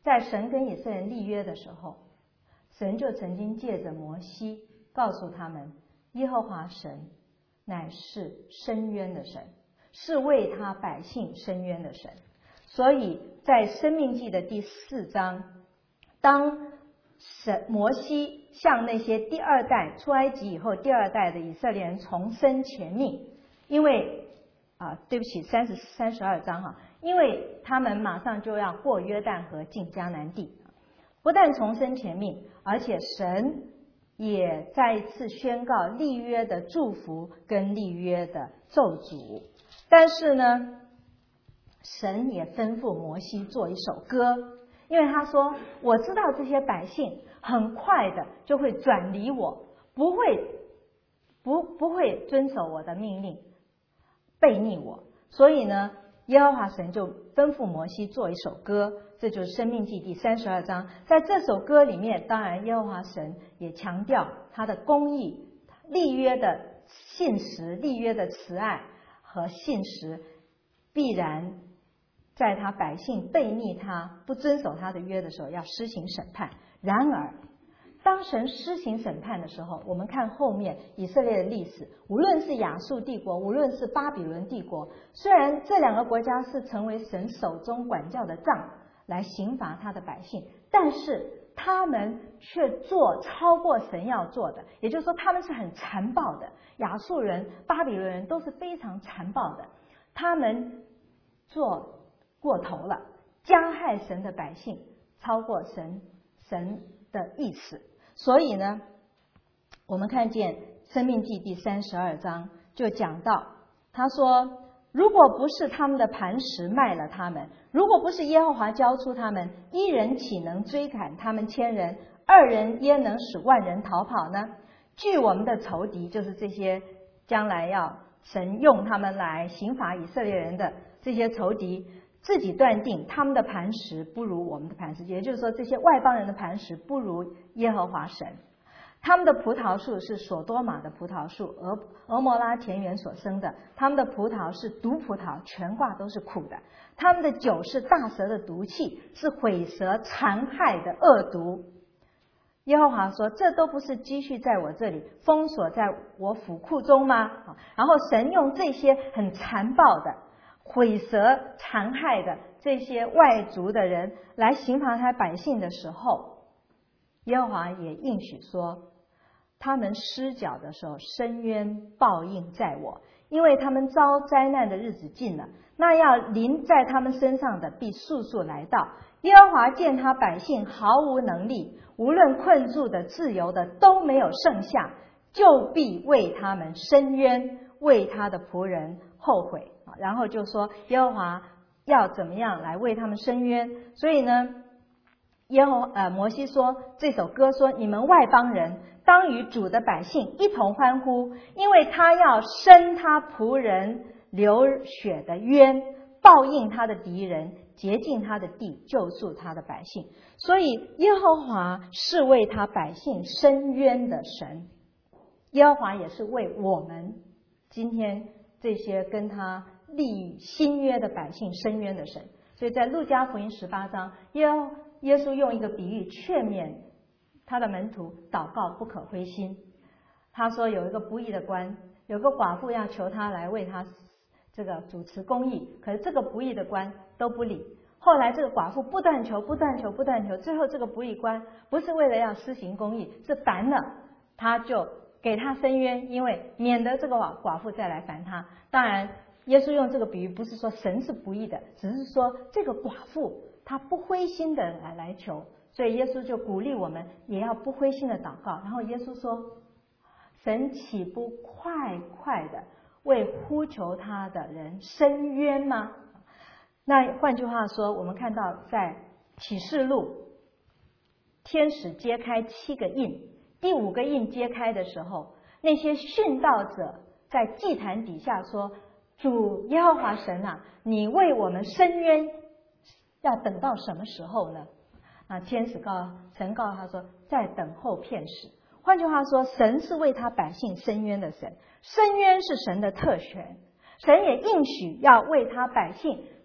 在神跟以色列人立约的时候，神就曾经借着摩西告诉他们，耶和华神乃是伸冤的神，是为他百姓伸冤的神。所以在申命记的第四章，当神摩西向那些第二代出埃及以后第二代的以色列人重申前命，因为啊，对不起，三十三十二章哈，因为他们马上就要过约旦河进迦南地，不但重申前命，而且神也再一次宣告立约的祝福跟立约的咒诅。但是呢，神也吩咐摩西做一首歌，因为他说，我知道这些百姓很快的就会转离我，不会不不会遵守我的命令，悖逆我，所以呢，耶和华神就吩咐摩西做一首歌，这就是申命记第三十二章。在这首歌里面，当然耶和华神也强调他的公义、立约的信实、立约的慈爱和信实，必然在他百姓悖逆他、不遵守他的约的时候要施行审判。然而当神施行审判的时候，我们看后面以色列的历史，无论是亚述帝国，无论是巴比伦帝国，虽然这两个国家是成为神手中管教的杖来刑罚他的百姓，但是他们却做超过神要做的，也就是说他们是很残暴的。亚述人、巴比伦人都是非常残暴的，他们做过头了，加害神的百姓，超过神神的意思。所以呢，我们看见申命记第三十二章就讲到，他说，如果不是他们的磐石卖了他们，如果不是耶和华交出他们，一人岂能追赶他们千人？二人焉能使万人逃跑呢？据我们的仇敌，就是这些将来要神用他们来刑罚以色列人的这些仇敌，自己断定他们的磐石不如我们的磐石，也就是说这些外邦人的磐石不如耶和华神。他们的葡萄树是所多玛的葡萄树，俄俄摩拉田园所生的，他们的葡萄是毒葡萄，全挂都是苦的。他们的酒是大蛇的毒气，是毁蛇残害的恶毒。耶和华说，这都不是积蓄在我这里，封锁在我府库中吗？然后神用这些很残暴的毁蛇残害的这些外族的人来刑罚他百姓的时候，耶和华也应许说，他们失脚的时候，深渊报应在我，因为他们遭灾难的日子近了，那要临在他们身上的必速速来到。耶和华见他百姓毫无能力，无论困住的自由的都没有剩下，就必为他们伸冤，为他的仆人后悔。然后就说耶和华要怎么样来为他们伸冤。所以呢，耶和呃摩西说这首歌说，你们外邦人当与主的百姓一同欢呼，因为他要伸他仆人流血的冤，报应他的敌人，洁净他的地，救助他的百姓。所以耶和华是为他百姓伸冤的神，耶和华也是为我们今天这些跟他立新约的百姓伸冤的神。所以在路加福音十八章，耶耶稣用一个比喻劝勉他的门徒祷告不可灰心。他说有一个不义的官，有个寡妇要求他来为他这个主持公义，可是这个不义的官都不理。后来这个寡妇不断求不断求不断求，最后这个不义官不是为了要施行公义，是烦了，他就给他伸冤，因为免得这个寡妇再来烦他。当然耶稣用这个比喻不是说神是不义的，只是说这个寡妇她不灰心的来来求，所以耶稣就鼓励我们也要不灰心的祷告。然后耶稣说，神岂不快快的为呼求他的人伸冤吗？那换句话说，我们看到在启示录，天使揭开七个印，第五个印揭开的时候，那些殉道者在祭坛底下说，主耶和华神啊，你为我们伸冤要等到什么时候呢？啊，天使告神告诉他说，在等候片时。换句话说，神是为他百姓伸冤的神，伸冤是神的特权，神也应许要为他百姓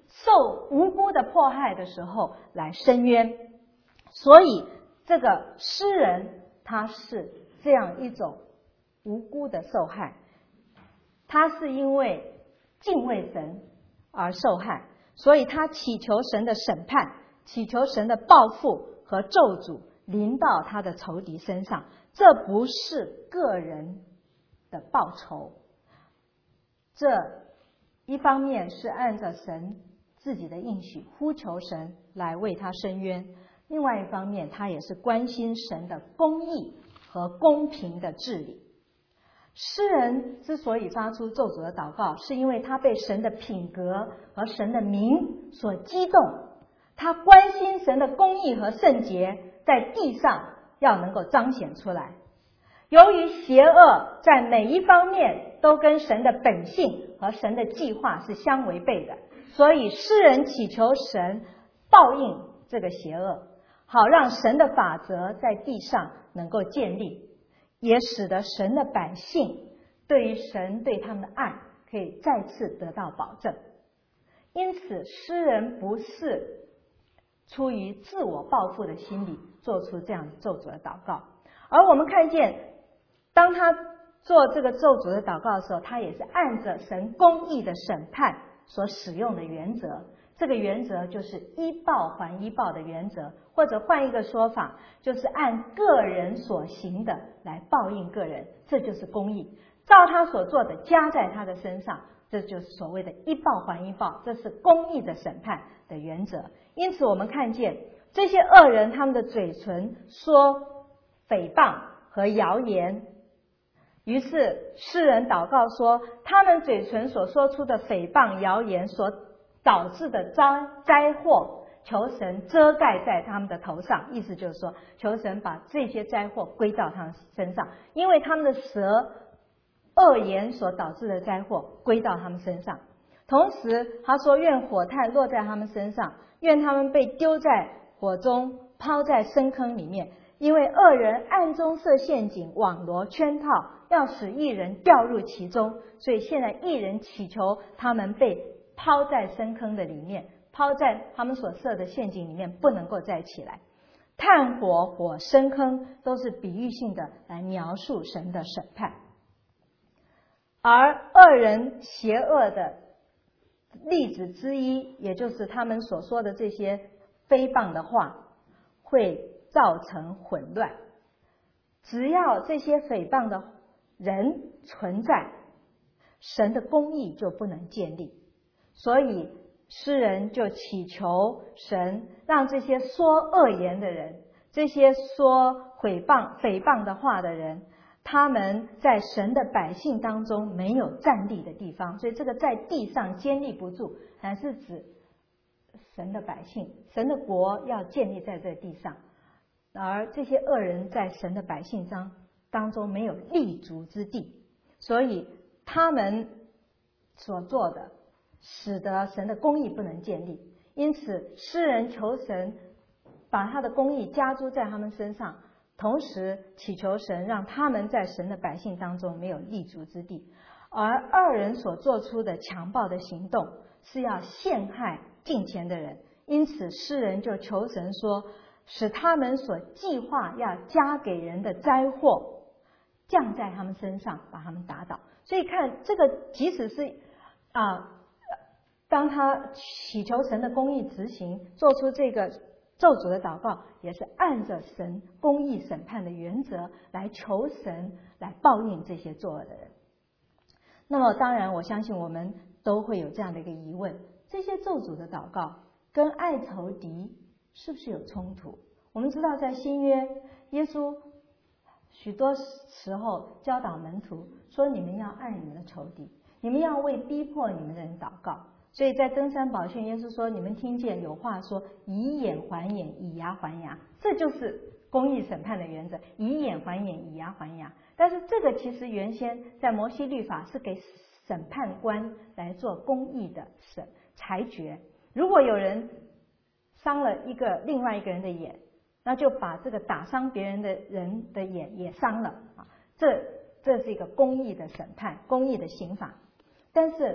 受无辜的迫害的时候来伸冤。所以这个诗人他是这样一种无辜的受害，他是因为敬畏神而受害，所以他祈求神的审判，祈求神的报复和咒诅临到他的仇敌身上。这不是个人的报仇，这一方面是按照神自己的应许呼求神来为他伸冤，另外一方面他也是关心神的公义和公平的治理。诗人之所以发出咒诅的祷告，是因为他被神的品格和神的名所激动，他关心神的公义和圣洁在地上要能够彰显出来。由于邪恶在每一方面都跟神的本性和神的计划是相违背的，所以诗人祈求神报应这个邪恶，好让神的法则在地上能够建立，也使得神的百姓对于神对他们的爱可以再次得到保证。因此诗人不是出于自我报复的心理做出这样咒诅的祷告，而我们看见当他做这个咒诅的祷告的时候，他也是按着神公义的审判所使用的原则。这个原则就是依报还依报的原则，或者换一个说法，就是按个人所行的来报应个人，这就是公义。照他所做的加在他的身上，这就是所谓的依报还依报，这是公义的审判的原则。因此我们看见这些恶人，他们的嘴唇说诽谤和谣言，于是诗人祷告说，他们嘴唇所说出的诽谤谣言所导致的灾灾祸，求神遮盖在他们的头上。意思就是说，求神把这些灾祸归到他们身上，因为他们的舌恶言所导致的灾祸归到他们身上。同时他说，愿火炭落在他们身上，愿他们被丢在火中，抛在深坑里面，因为恶人暗中设陷阱，网罗圈套，要使义人掉入其中。所以现在义人祈求他们被抛在深坑的里面，抛在他们所设的陷阱里面，不能够再起来。炭火、火、深坑都是比喻性的来描述神的审判。而恶人邪恶的例子之一，也就是他们所说的这些诽谤的话，会造成混乱。只要这些诽谤的人存在，神的公义就不能建立。所以诗人就祈求神，让这些说恶言的人，这些说诽谤诽谤的话的人，他们在神的百姓当中没有站立的地方。所以这个在地上坚立不住，还是指神的百姓，神的国要建立在这地上，而这些恶人在神的百姓当当中没有立足之地，所以他们所做的使得神的公义不能建立。因此诗人求神把他的公义加诸在他们身上，同时祈求神让他们在神的百姓当中没有立足之地。而二人所做出的强暴的行动是要陷害敬虔的人，因此诗人就求神说，使他们所计划要加给人的灾祸降在他们身上，把他们打倒。所以看这个，即使是啊，当他祈求神的公义执行，做出这个咒诅的祷告，也是按着神公义审判的原则来求神来报应这些作恶的人。那么当然我相信我们都会有这样的一个疑问，这些咒诅的祷告跟爱仇敌是不是有冲突？我们知道在新约，耶稣许多时候教导门徒说，你们要爱你们的仇敌，你们要为逼迫你们的人祷告。所以在登山宝训，耶稣说，你们听见有话说，以眼还眼，以牙还牙，这就是公义审判的原则，以眼还眼，以牙还牙。但是这个其实原先在摩西律法是给审判官来做公义的审裁决，如果有人伤了一个另外一个人的眼，那就把这个打伤别人的人的眼也伤了啊，这这是一个公义的审判，公义的刑法。但是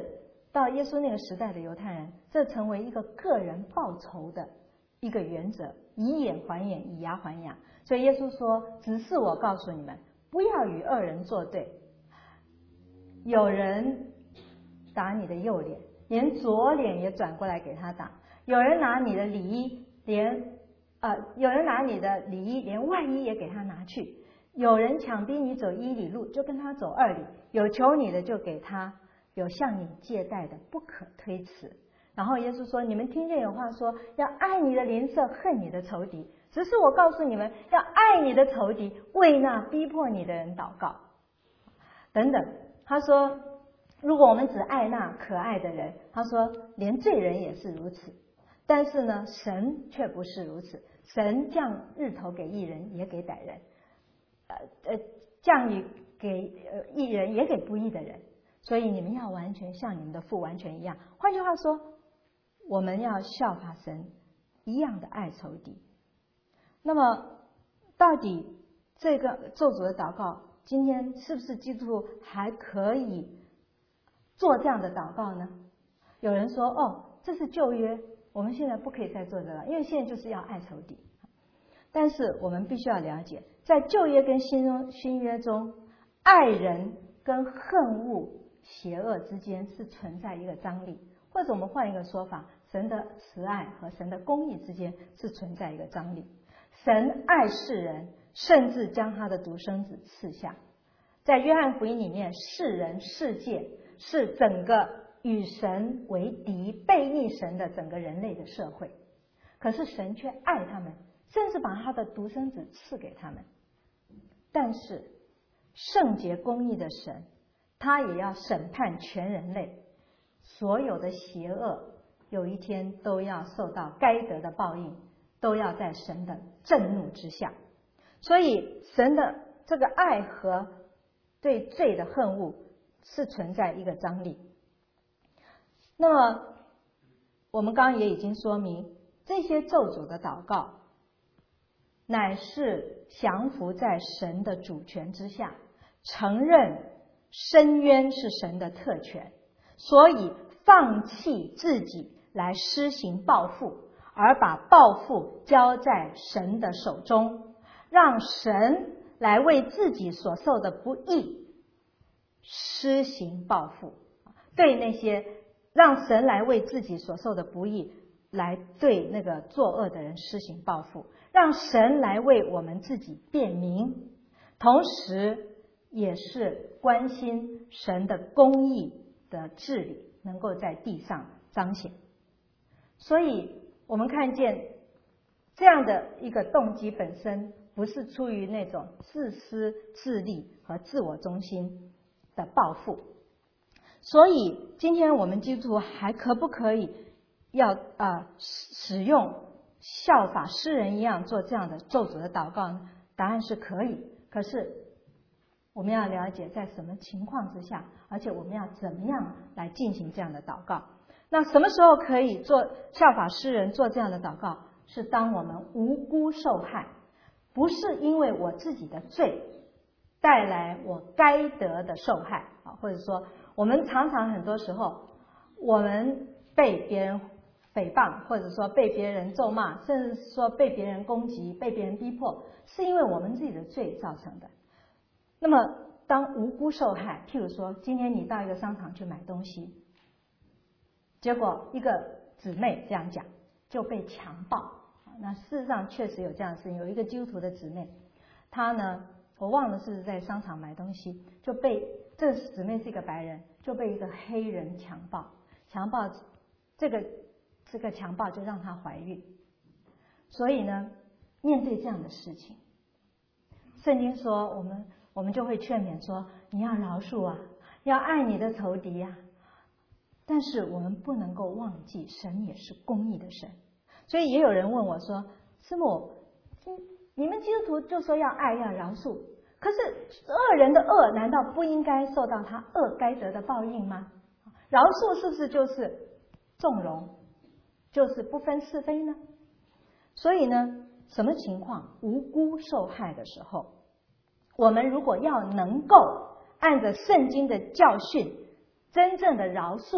到耶稣那个时代的犹太人，这成为一个个人报仇的一个原则，以眼还眼，以牙还牙。所以耶稣说，只是我告诉你们，不要与恶人作对。有人打你的右脸，连左脸也转过来给他打；有人拿你的里衣，连呃，有人拿你的里衣，连外衣也给他拿去；有人强逼你走一里路，就跟他走二里；有求你的就给他，有向你借贷的不可推辞。然后耶稣说，你们听见有话说，要爱你的邻舍，恨你的仇敌。只是我告诉你们，要爱你的仇敌，为那逼迫你的人祷告。等等，他说，如果我们只爱那可爱的人，他说连罪人也是如此。但是呢，神却不是如此。神降日头给义人，也给歹人；呃呃，降雨给呃义人，也给不义的人。所以你们要完全像你们的父完全一样。换句话说，我们要效法神一样的爱仇敌。那么，到底这个咒诅的祷告，今天是不是基督徒还可以做这样的祷告呢？有人说，哦，这是旧约，我们现在不可以再做这个，因为现在就是要爱仇敌。但是我们必须要了解，在旧约跟新中新约中，爱人跟恨恶邪恶之间是存在一个张力，或者我们换一个说法，神的慈爱和神的公义之间是存在一个张力。神爱世人，甚至将他的独生子赐下。在约翰福音里面，世人世界是整个与神为敌、背逆神的整个人类的社会，可是神却爱他们，甚至把他的独生子赐给他们。但是圣洁公义的神，他也要审判全人类，所有的邪恶有一天都要受到该得的报应，都要在神的震怒之下。所以神的这个爱和对罪的恨恶是存在一个张力。那么我们刚刚也已经说明，这些咒诅的祷告乃是降服在神的主权之下，承认伸冤是神的特权，所以放弃自己来施行报复，而把报复交在神的手中，让神来为自己所受的不义施行报复。对那些让神来为自己所受的不义来对那个作恶的人施行报复，让神来为我们自己辩明，同时也是关心神的公义的治理能够在地上彰显。所以我们看见这样的一个动机本身不是出于那种自私自利和自我中心的报复。所以今天我们基督徒还可不可以要啊、呃、使用效法诗人一样做这样的咒诅的祷告呢？答案是可以。可是我们要了解在什么情况之下，而且我们要怎么样来进行这样的祷告。那什么时候可以做效法诗人做这样的祷告？是当我们无辜受害，不是因为我自己的罪带来我该得的受害啊，或者说我们常常很多时候我们被别人诽谤，或者说被别人咒骂，甚至说被别人攻击，被别人逼迫，是因为我们自己的罪造成的。那么当无辜受害，譬如说今天你到一个商场去买东西，结果一个姊妹这样讲就被强暴。那事实上确实有这样的事情，有一个基督徒的姊妹，她呢我忘了是不是在商场买东西，就被这个姊妹是一个白人，就被一个黑人强暴，强暴这个这个强暴就让她怀孕。所以呢，面对这样的事情，圣经说我们我们就会劝勉说，你要饶恕啊，要爱你的仇敌啊。但是我们不能够忘记，神也是公义的神。所以也有人问我说，师母，你们基督徒就说要爱要饶恕，可是恶人的恶难道不应该受到他恶该得的报应吗？饶恕是不是就是纵容，就是不分是非呢？所以呢，什么情况无辜受害的时候，我们如果要能够按着圣经的教训真正的饶恕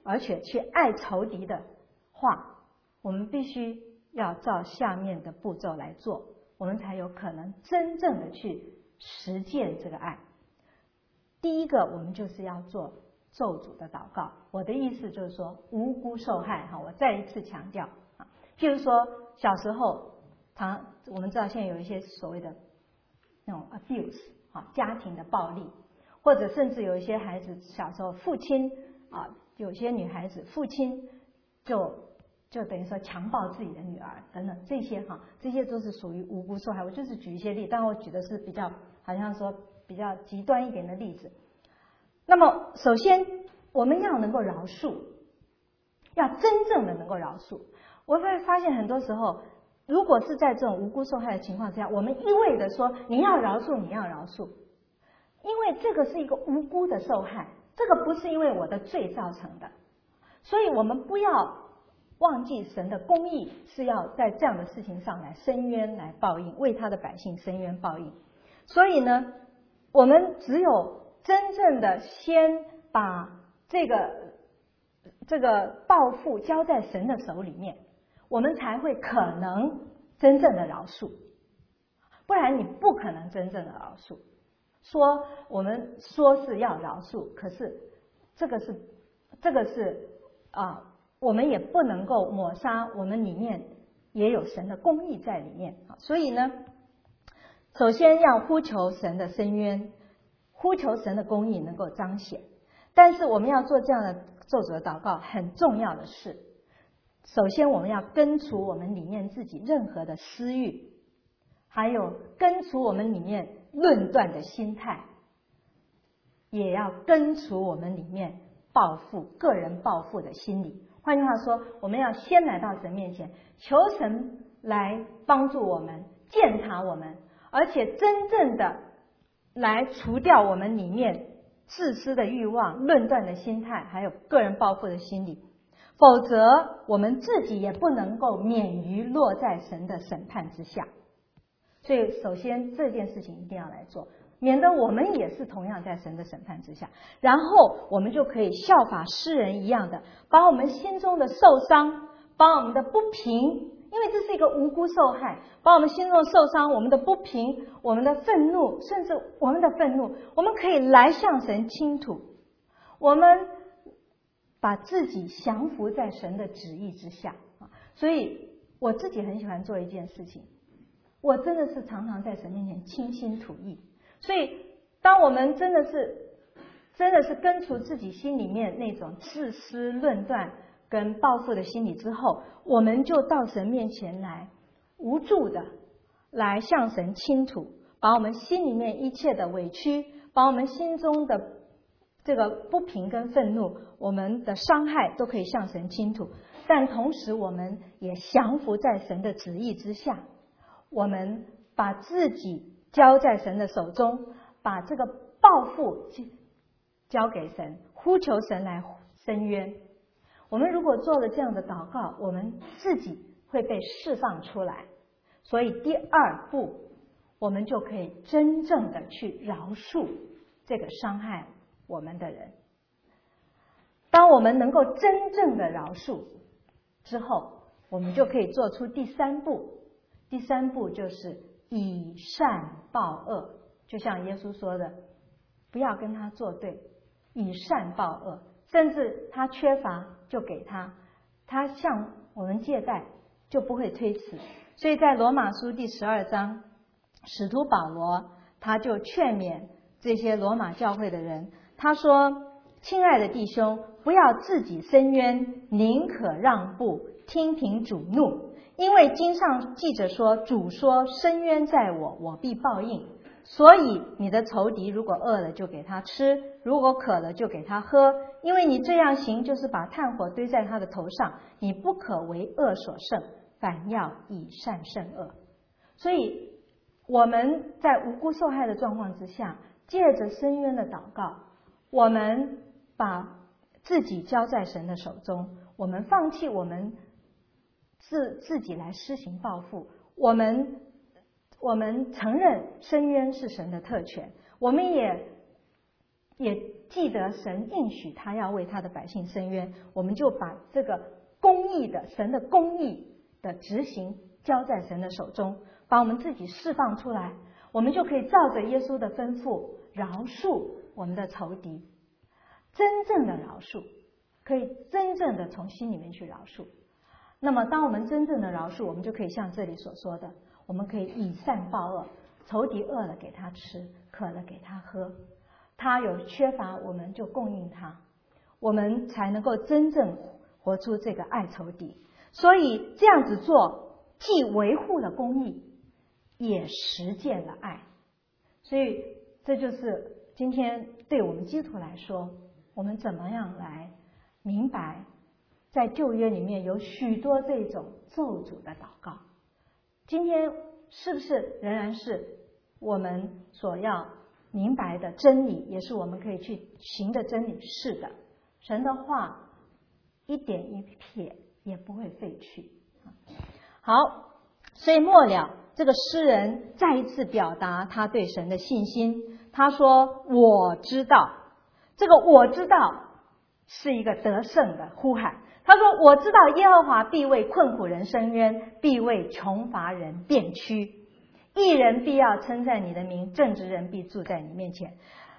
而且去爱仇敌的话，我们必须要照下面的步骤来做，我们才有可能真正的去实践这个爱。第一个，我们就是要做咒诅的祷告。我的意思就是说，无辜受害哈，我再一次强调啊，譬如说小时候，常我们知道现在有一些所谓的那种 abuse 啊，家庭的暴力，或者甚至有一些孩子小时候父亲啊，有些女孩子父亲就就等于说强暴自己的女儿等等，这些哈，这些都是属于无辜受害。我就是举一些例，但我举的是比较好像说比较极端一点的例子。那么首先我们要能够饶恕，要真正的能够饶恕。我会发现很多时候，如果是在这种无辜受害的情况之下，我们一味的说你要饶恕，你要饶恕，因为这个是一个无辜的受害，这个不是因为我的罪造成的，所以我们不要忘记神的公义是要在这样的事情上来伸冤来报应，为他的百姓伸冤报应。所以呢，我们只有真正的先把这个这个报复交在神的手里面，我们才会可能真正的饶恕，不然你不可能真正的饶恕。说我们说是要饶恕，可是这个是这个是啊，我们也不能够抹杀我们里面也有神的公义在里面啊。所以呢，首先要呼求神的伸冤，呼求神的公义能够彰显。但是我们要做这样的咒诅的祷告，很重要的是，首先我们要根除我们里面自己任何的私欲，还有根除我们里面论断的心态，也要根除我们里面报复个人报复的心理。换句话说，我们要先来到神面前，求神来帮助我们，鉴察我们，而且真正的来除掉我们里面自私的欲望、论断的心态，还有个人报复的心理。否则我们自己也不能够免于落在神的审判之下。所以首先这件事情一定要来做，免得我们也是同样在神的审判之下。然后我们就可以效法诗人一样的，把我们心中的受伤，把我们的不平，因为这是一个无辜受害，把我们心中的受伤，我们的不平，我们的愤怒，甚至我们的愤怒，我们可以来向神倾吐，我们把自己降服在神的旨意之下。所以我自己很喜欢做一件事情，我真的是常常在神面前倾心吐意。所以当我们真的是真的是根除自己心里面那种自私论断跟报复的心理之后，我们就到神面前来，无助的来向神倾吐，把我们心里面一切的委屈，把我们心中的这个不平跟愤怒，我们的伤害都可以向神倾吐。但同时我们也降服在神的旨意之下，我们把自己交在神的手中，把这个报复交给神，呼求神来伸冤。我们如果做了这样的祷告，我们自己会被释放出来。所以第二步，我们就可以真正的去饶恕这个伤害我们的人。当我们能够真正的饶恕之后，我们就可以做出第三步。第三步就是以善报恶，就像耶稣说的，不要跟他作对，以善报恶。甚至他缺乏就给他，他向我们借贷就不会推辞。所以在罗马书第十二章，使徒保罗他就劝勉这些罗马教会的人，他说：亲爱的弟兄，不要自己伸冤，宁可让步，听凭主怒。因为经上记着说，主说：伸冤在我，我必报应。所以你的仇敌如果饿了就给他吃，如果渴了就给他喝，因为你这样行，就是把炭火堆在他的头上。你不可为恶所胜，反要以善胜恶。所以我们在无辜受害的状况之下，借着伸冤的祷告，我们把自己交在神的手中，我们放弃我们自自己来施行报复，我们我们承认伸冤是神的特权，我们也也记得神应许他要为他的百姓伸冤，我们就把这个公义的神的公义的执行交在神的手中，把我们自己释放出来，我们就可以照着耶稣的吩咐饶恕我们的仇敌。真正的饶恕可以真正的从心里面去饶恕。那么当我们真正的饶恕，我们就可以像这里所说的，我们可以以善报恶，仇敌饿了给他吃，渴了给他喝，他有缺乏我们就供应他，我们才能够真正活出这个爱仇敌。所以这样子做既维护了公义，也实践了爱。所以这就是今天对我们基督徒来说，我们怎么样来明白在旧约里面有许多这种咒诅的祷告，今天是不是仍然是我们所要明白的真理，也是我们可以去行的真理？是的，神的话一点一撇也不会废去。好，所以末了这个诗人再一次表达他对神的信心，他说我知道。这个我知道是一个得胜的呼喊，他说我知道耶和华必为困苦人伸冤，必为穷乏人辩屈，义人必要称赞你的名，正直人必住在你面前。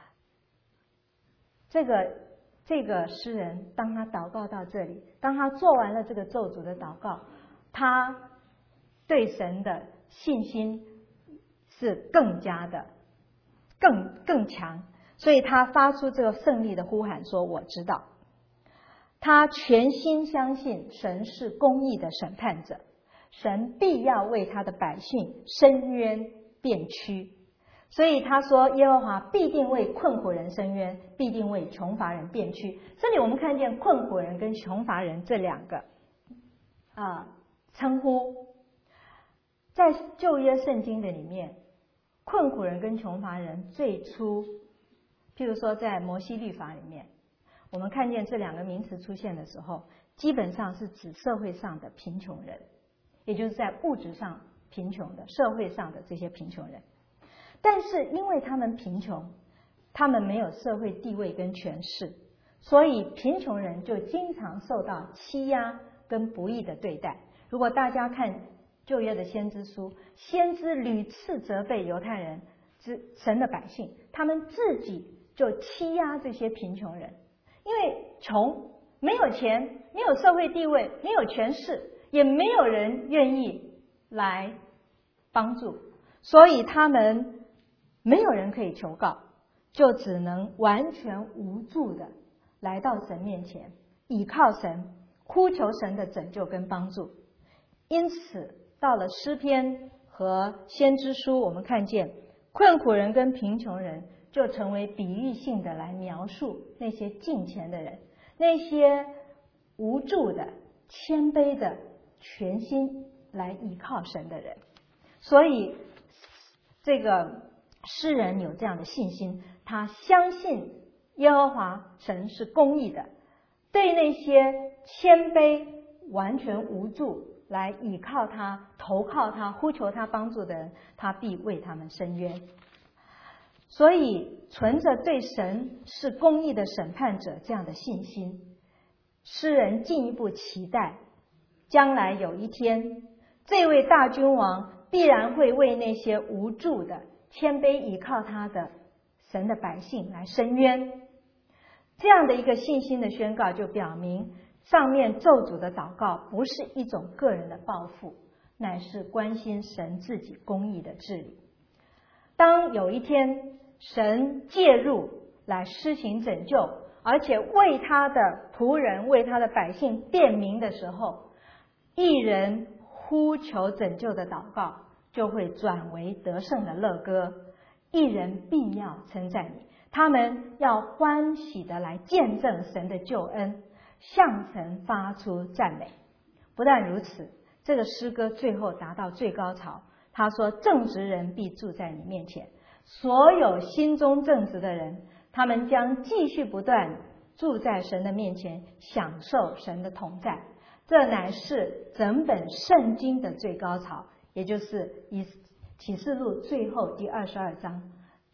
这个这个诗人当他祷告到这里，当他做完了这个咒诅的祷告，他对神的信心是更加的更更强，所以他发出这个胜利的呼喊说我知道。他全心相信神是公义的审判者，神必要为他的百姓伸冤辩屈，所以他说耶和华必定为困苦人伸冤，必定为穷乏人辩屈。这里我们看见困苦人跟穷乏人这两个啊、呃、称呼，在旧约圣经的里面，困苦人跟穷乏人最初，譬如说在摩西律法里面，我们看见这两个名词出现的时候，基本上是指社会上的贫穷人，也就是在物质上贫穷的社会上的这些贫穷人。但是因为他们贫穷，他们没有社会地位跟权势，所以贫穷人就经常受到欺压跟不义的对待。如果大家看旧约的先知书，先知屡次责备犹太人之神的百姓，他们自己就欺压这些贫穷人，因为穷，没有钱，没有社会地位，没有权势，也没有人愿意来帮助，所以他们没有人可以求告，就只能完全无助的来到神面前，倚靠神，呼求神的拯救跟帮助。因此到了诗篇和先知书，我们看见困苦人跟贫穷人就成为比喻性的来描述那些敬虔的人，那些无助的、谦卑的、全心来依靠神的人。所以这个诗人有这样的信心，他相信耶和华神是公义的，对那些谦卑、完全无助来倚靠他、投靠他、呼求他帮助的人，他必为他们伸冤。所以存着对神是公义的审判者这样的信心，诗人进一步期待将来有一天，这位大君王必然会为那些无助的、谦卑倚靠他的神的百姓来伸冤。这样的一个信心的宣告，就表明上面咒诅的祷告不是一种个人的报复，乃是关心神自己公义的治理。当有一天神介入来施行拯救，而且为他的仆人、为他的百姓辩明的时候，义人呼求拯救的祷告就会转为得胜的乐歌，义人必要称赞你，他们要欢喜的来见证神的救恩，向神发出赞美。不但如此，这个诗歌最后达到最高潮，他说正直人必住在你面前。所有心中正直的人，他们将继续不断住在神的面前，享受神的同在。这乃是整本圣经的最高潮，也就是以启示录最后第二十二章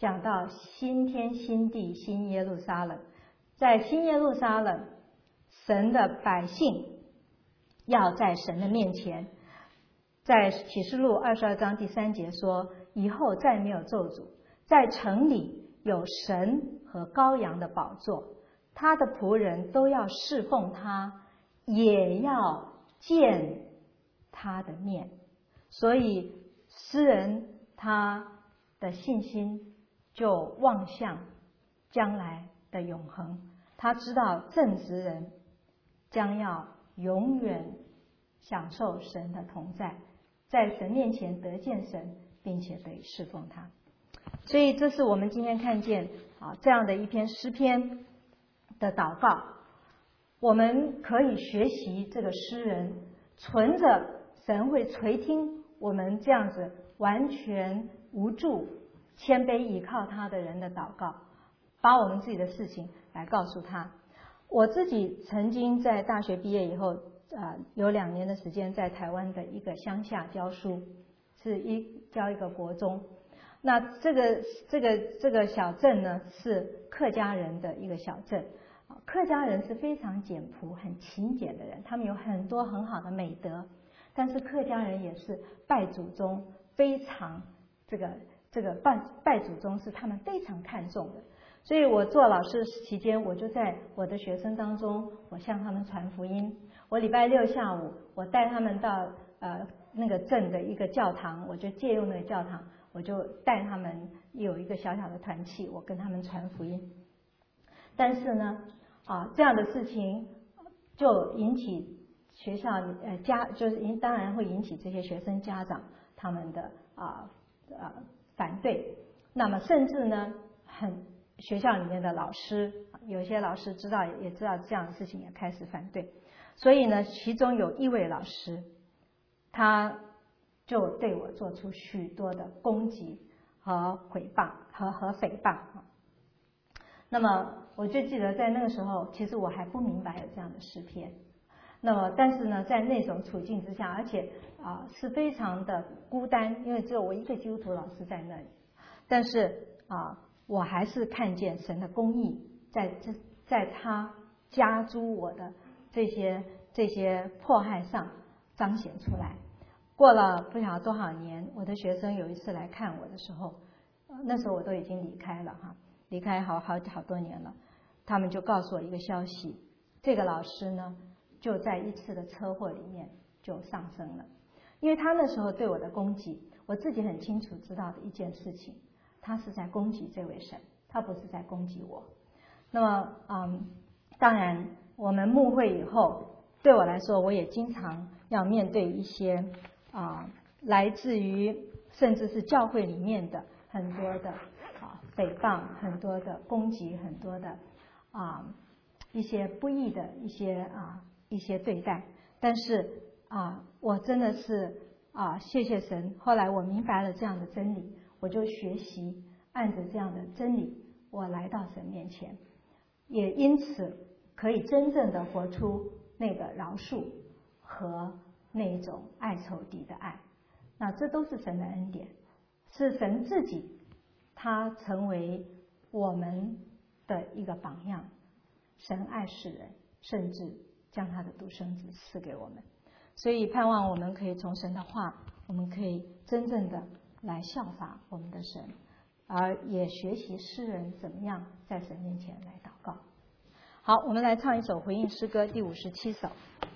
讲到新天新地新耶路撒冷，在新耶路撒冷，神的百姓要在神的面前。在启示录二十二章第三节说，以后再没有咒诅，在城里有神和羔羊的宝座，他的仆人都要侍奉他，也要见他的面。所以诗人他的信心就望向将来的永恒，他知道正直人将要永远享受神的同在，在神面前得见神，并且得以侍奉他。所以这是我们今天看见啊这样的一篇诗篇的祷告，我们可以学习这个诗人，存着神会垂听我们这样子完全无助、谦卑依靠他的人的祷告，把我们自己的事情来告诉他。我自己曾经在大学毕业以后，呃，有两年的时间在台湾的一个乡下教书，是一教一个国中。那这个这个这个小镇呢，是客家人的一个小镇。客家人是非常简朴、很勤俭的人，他们有很多很好的美德，但是客家人也是拜祖宗非常这个这个拜拜祖宗是他们非常看重的。所以我做老师期间，我就在我的学生当中，我向他们传福音。我礼拜六下午，我带他们到呃那个镇的一个教堂，我就借用那个教堂，我就带他们有一个小小的团契，我跟他们传福音。但是呢，啊这样的事情就引起学校呃家就是引当然会引起这些学生家长他们的啊啊反对。那么甚至呢，很学校里面的老师，有些老师知道也知道这样的事情，也开始反对。所以呢，其中有一位老师，他就对我做出许多的攻击和诽谤和和诽谤。那么我就记得在那个时候，其实我还不明白有这样的诗篇。那么但是呢，在那种处境之下，而且啊、呃、是非常的孤单，因为只有我一个基督徒老师在那里。但是啊、呃，我还是看见神的公义在这在他加诸我的这些这些迫害上彰显出来。过了不晓得多少年，我的学生有一次来看我的时候，那时候我都已经离开了哈，离开好好好多年了。他们就告诉我一个消息，这个老师呢就在一次的车祸里面就上升了。因为他那时候对我的攻击，我自己很清楚知道的一件事情，他是在攻击这位神，他不是在攻击我。那么嗯，当然我们牧会以后，对我来说我也经常要面对一些啊、呃、来自于甚至是教会里面的很多的啊诽谤，很多的攻击，很多的啊一些不义的一些啊一些对待。但是啊我真的是啊谢谢神，后来我明白了这样的真理，我就学习按着这样的真理，我来到神面前，也因此可以真正的活出那个饶恕和那种爱仇敌的爱。那这都是神的恩典，是神自己他成为我们的一个榜样。神爱世人，甚至将他的独生子赐给我们。所以盼望我们可以从神的话，我们可以真正的来效法我们的神，而也学习诗人怎么样在神面前来祷告。好，我们来唱一首回应诗歌第五十七首。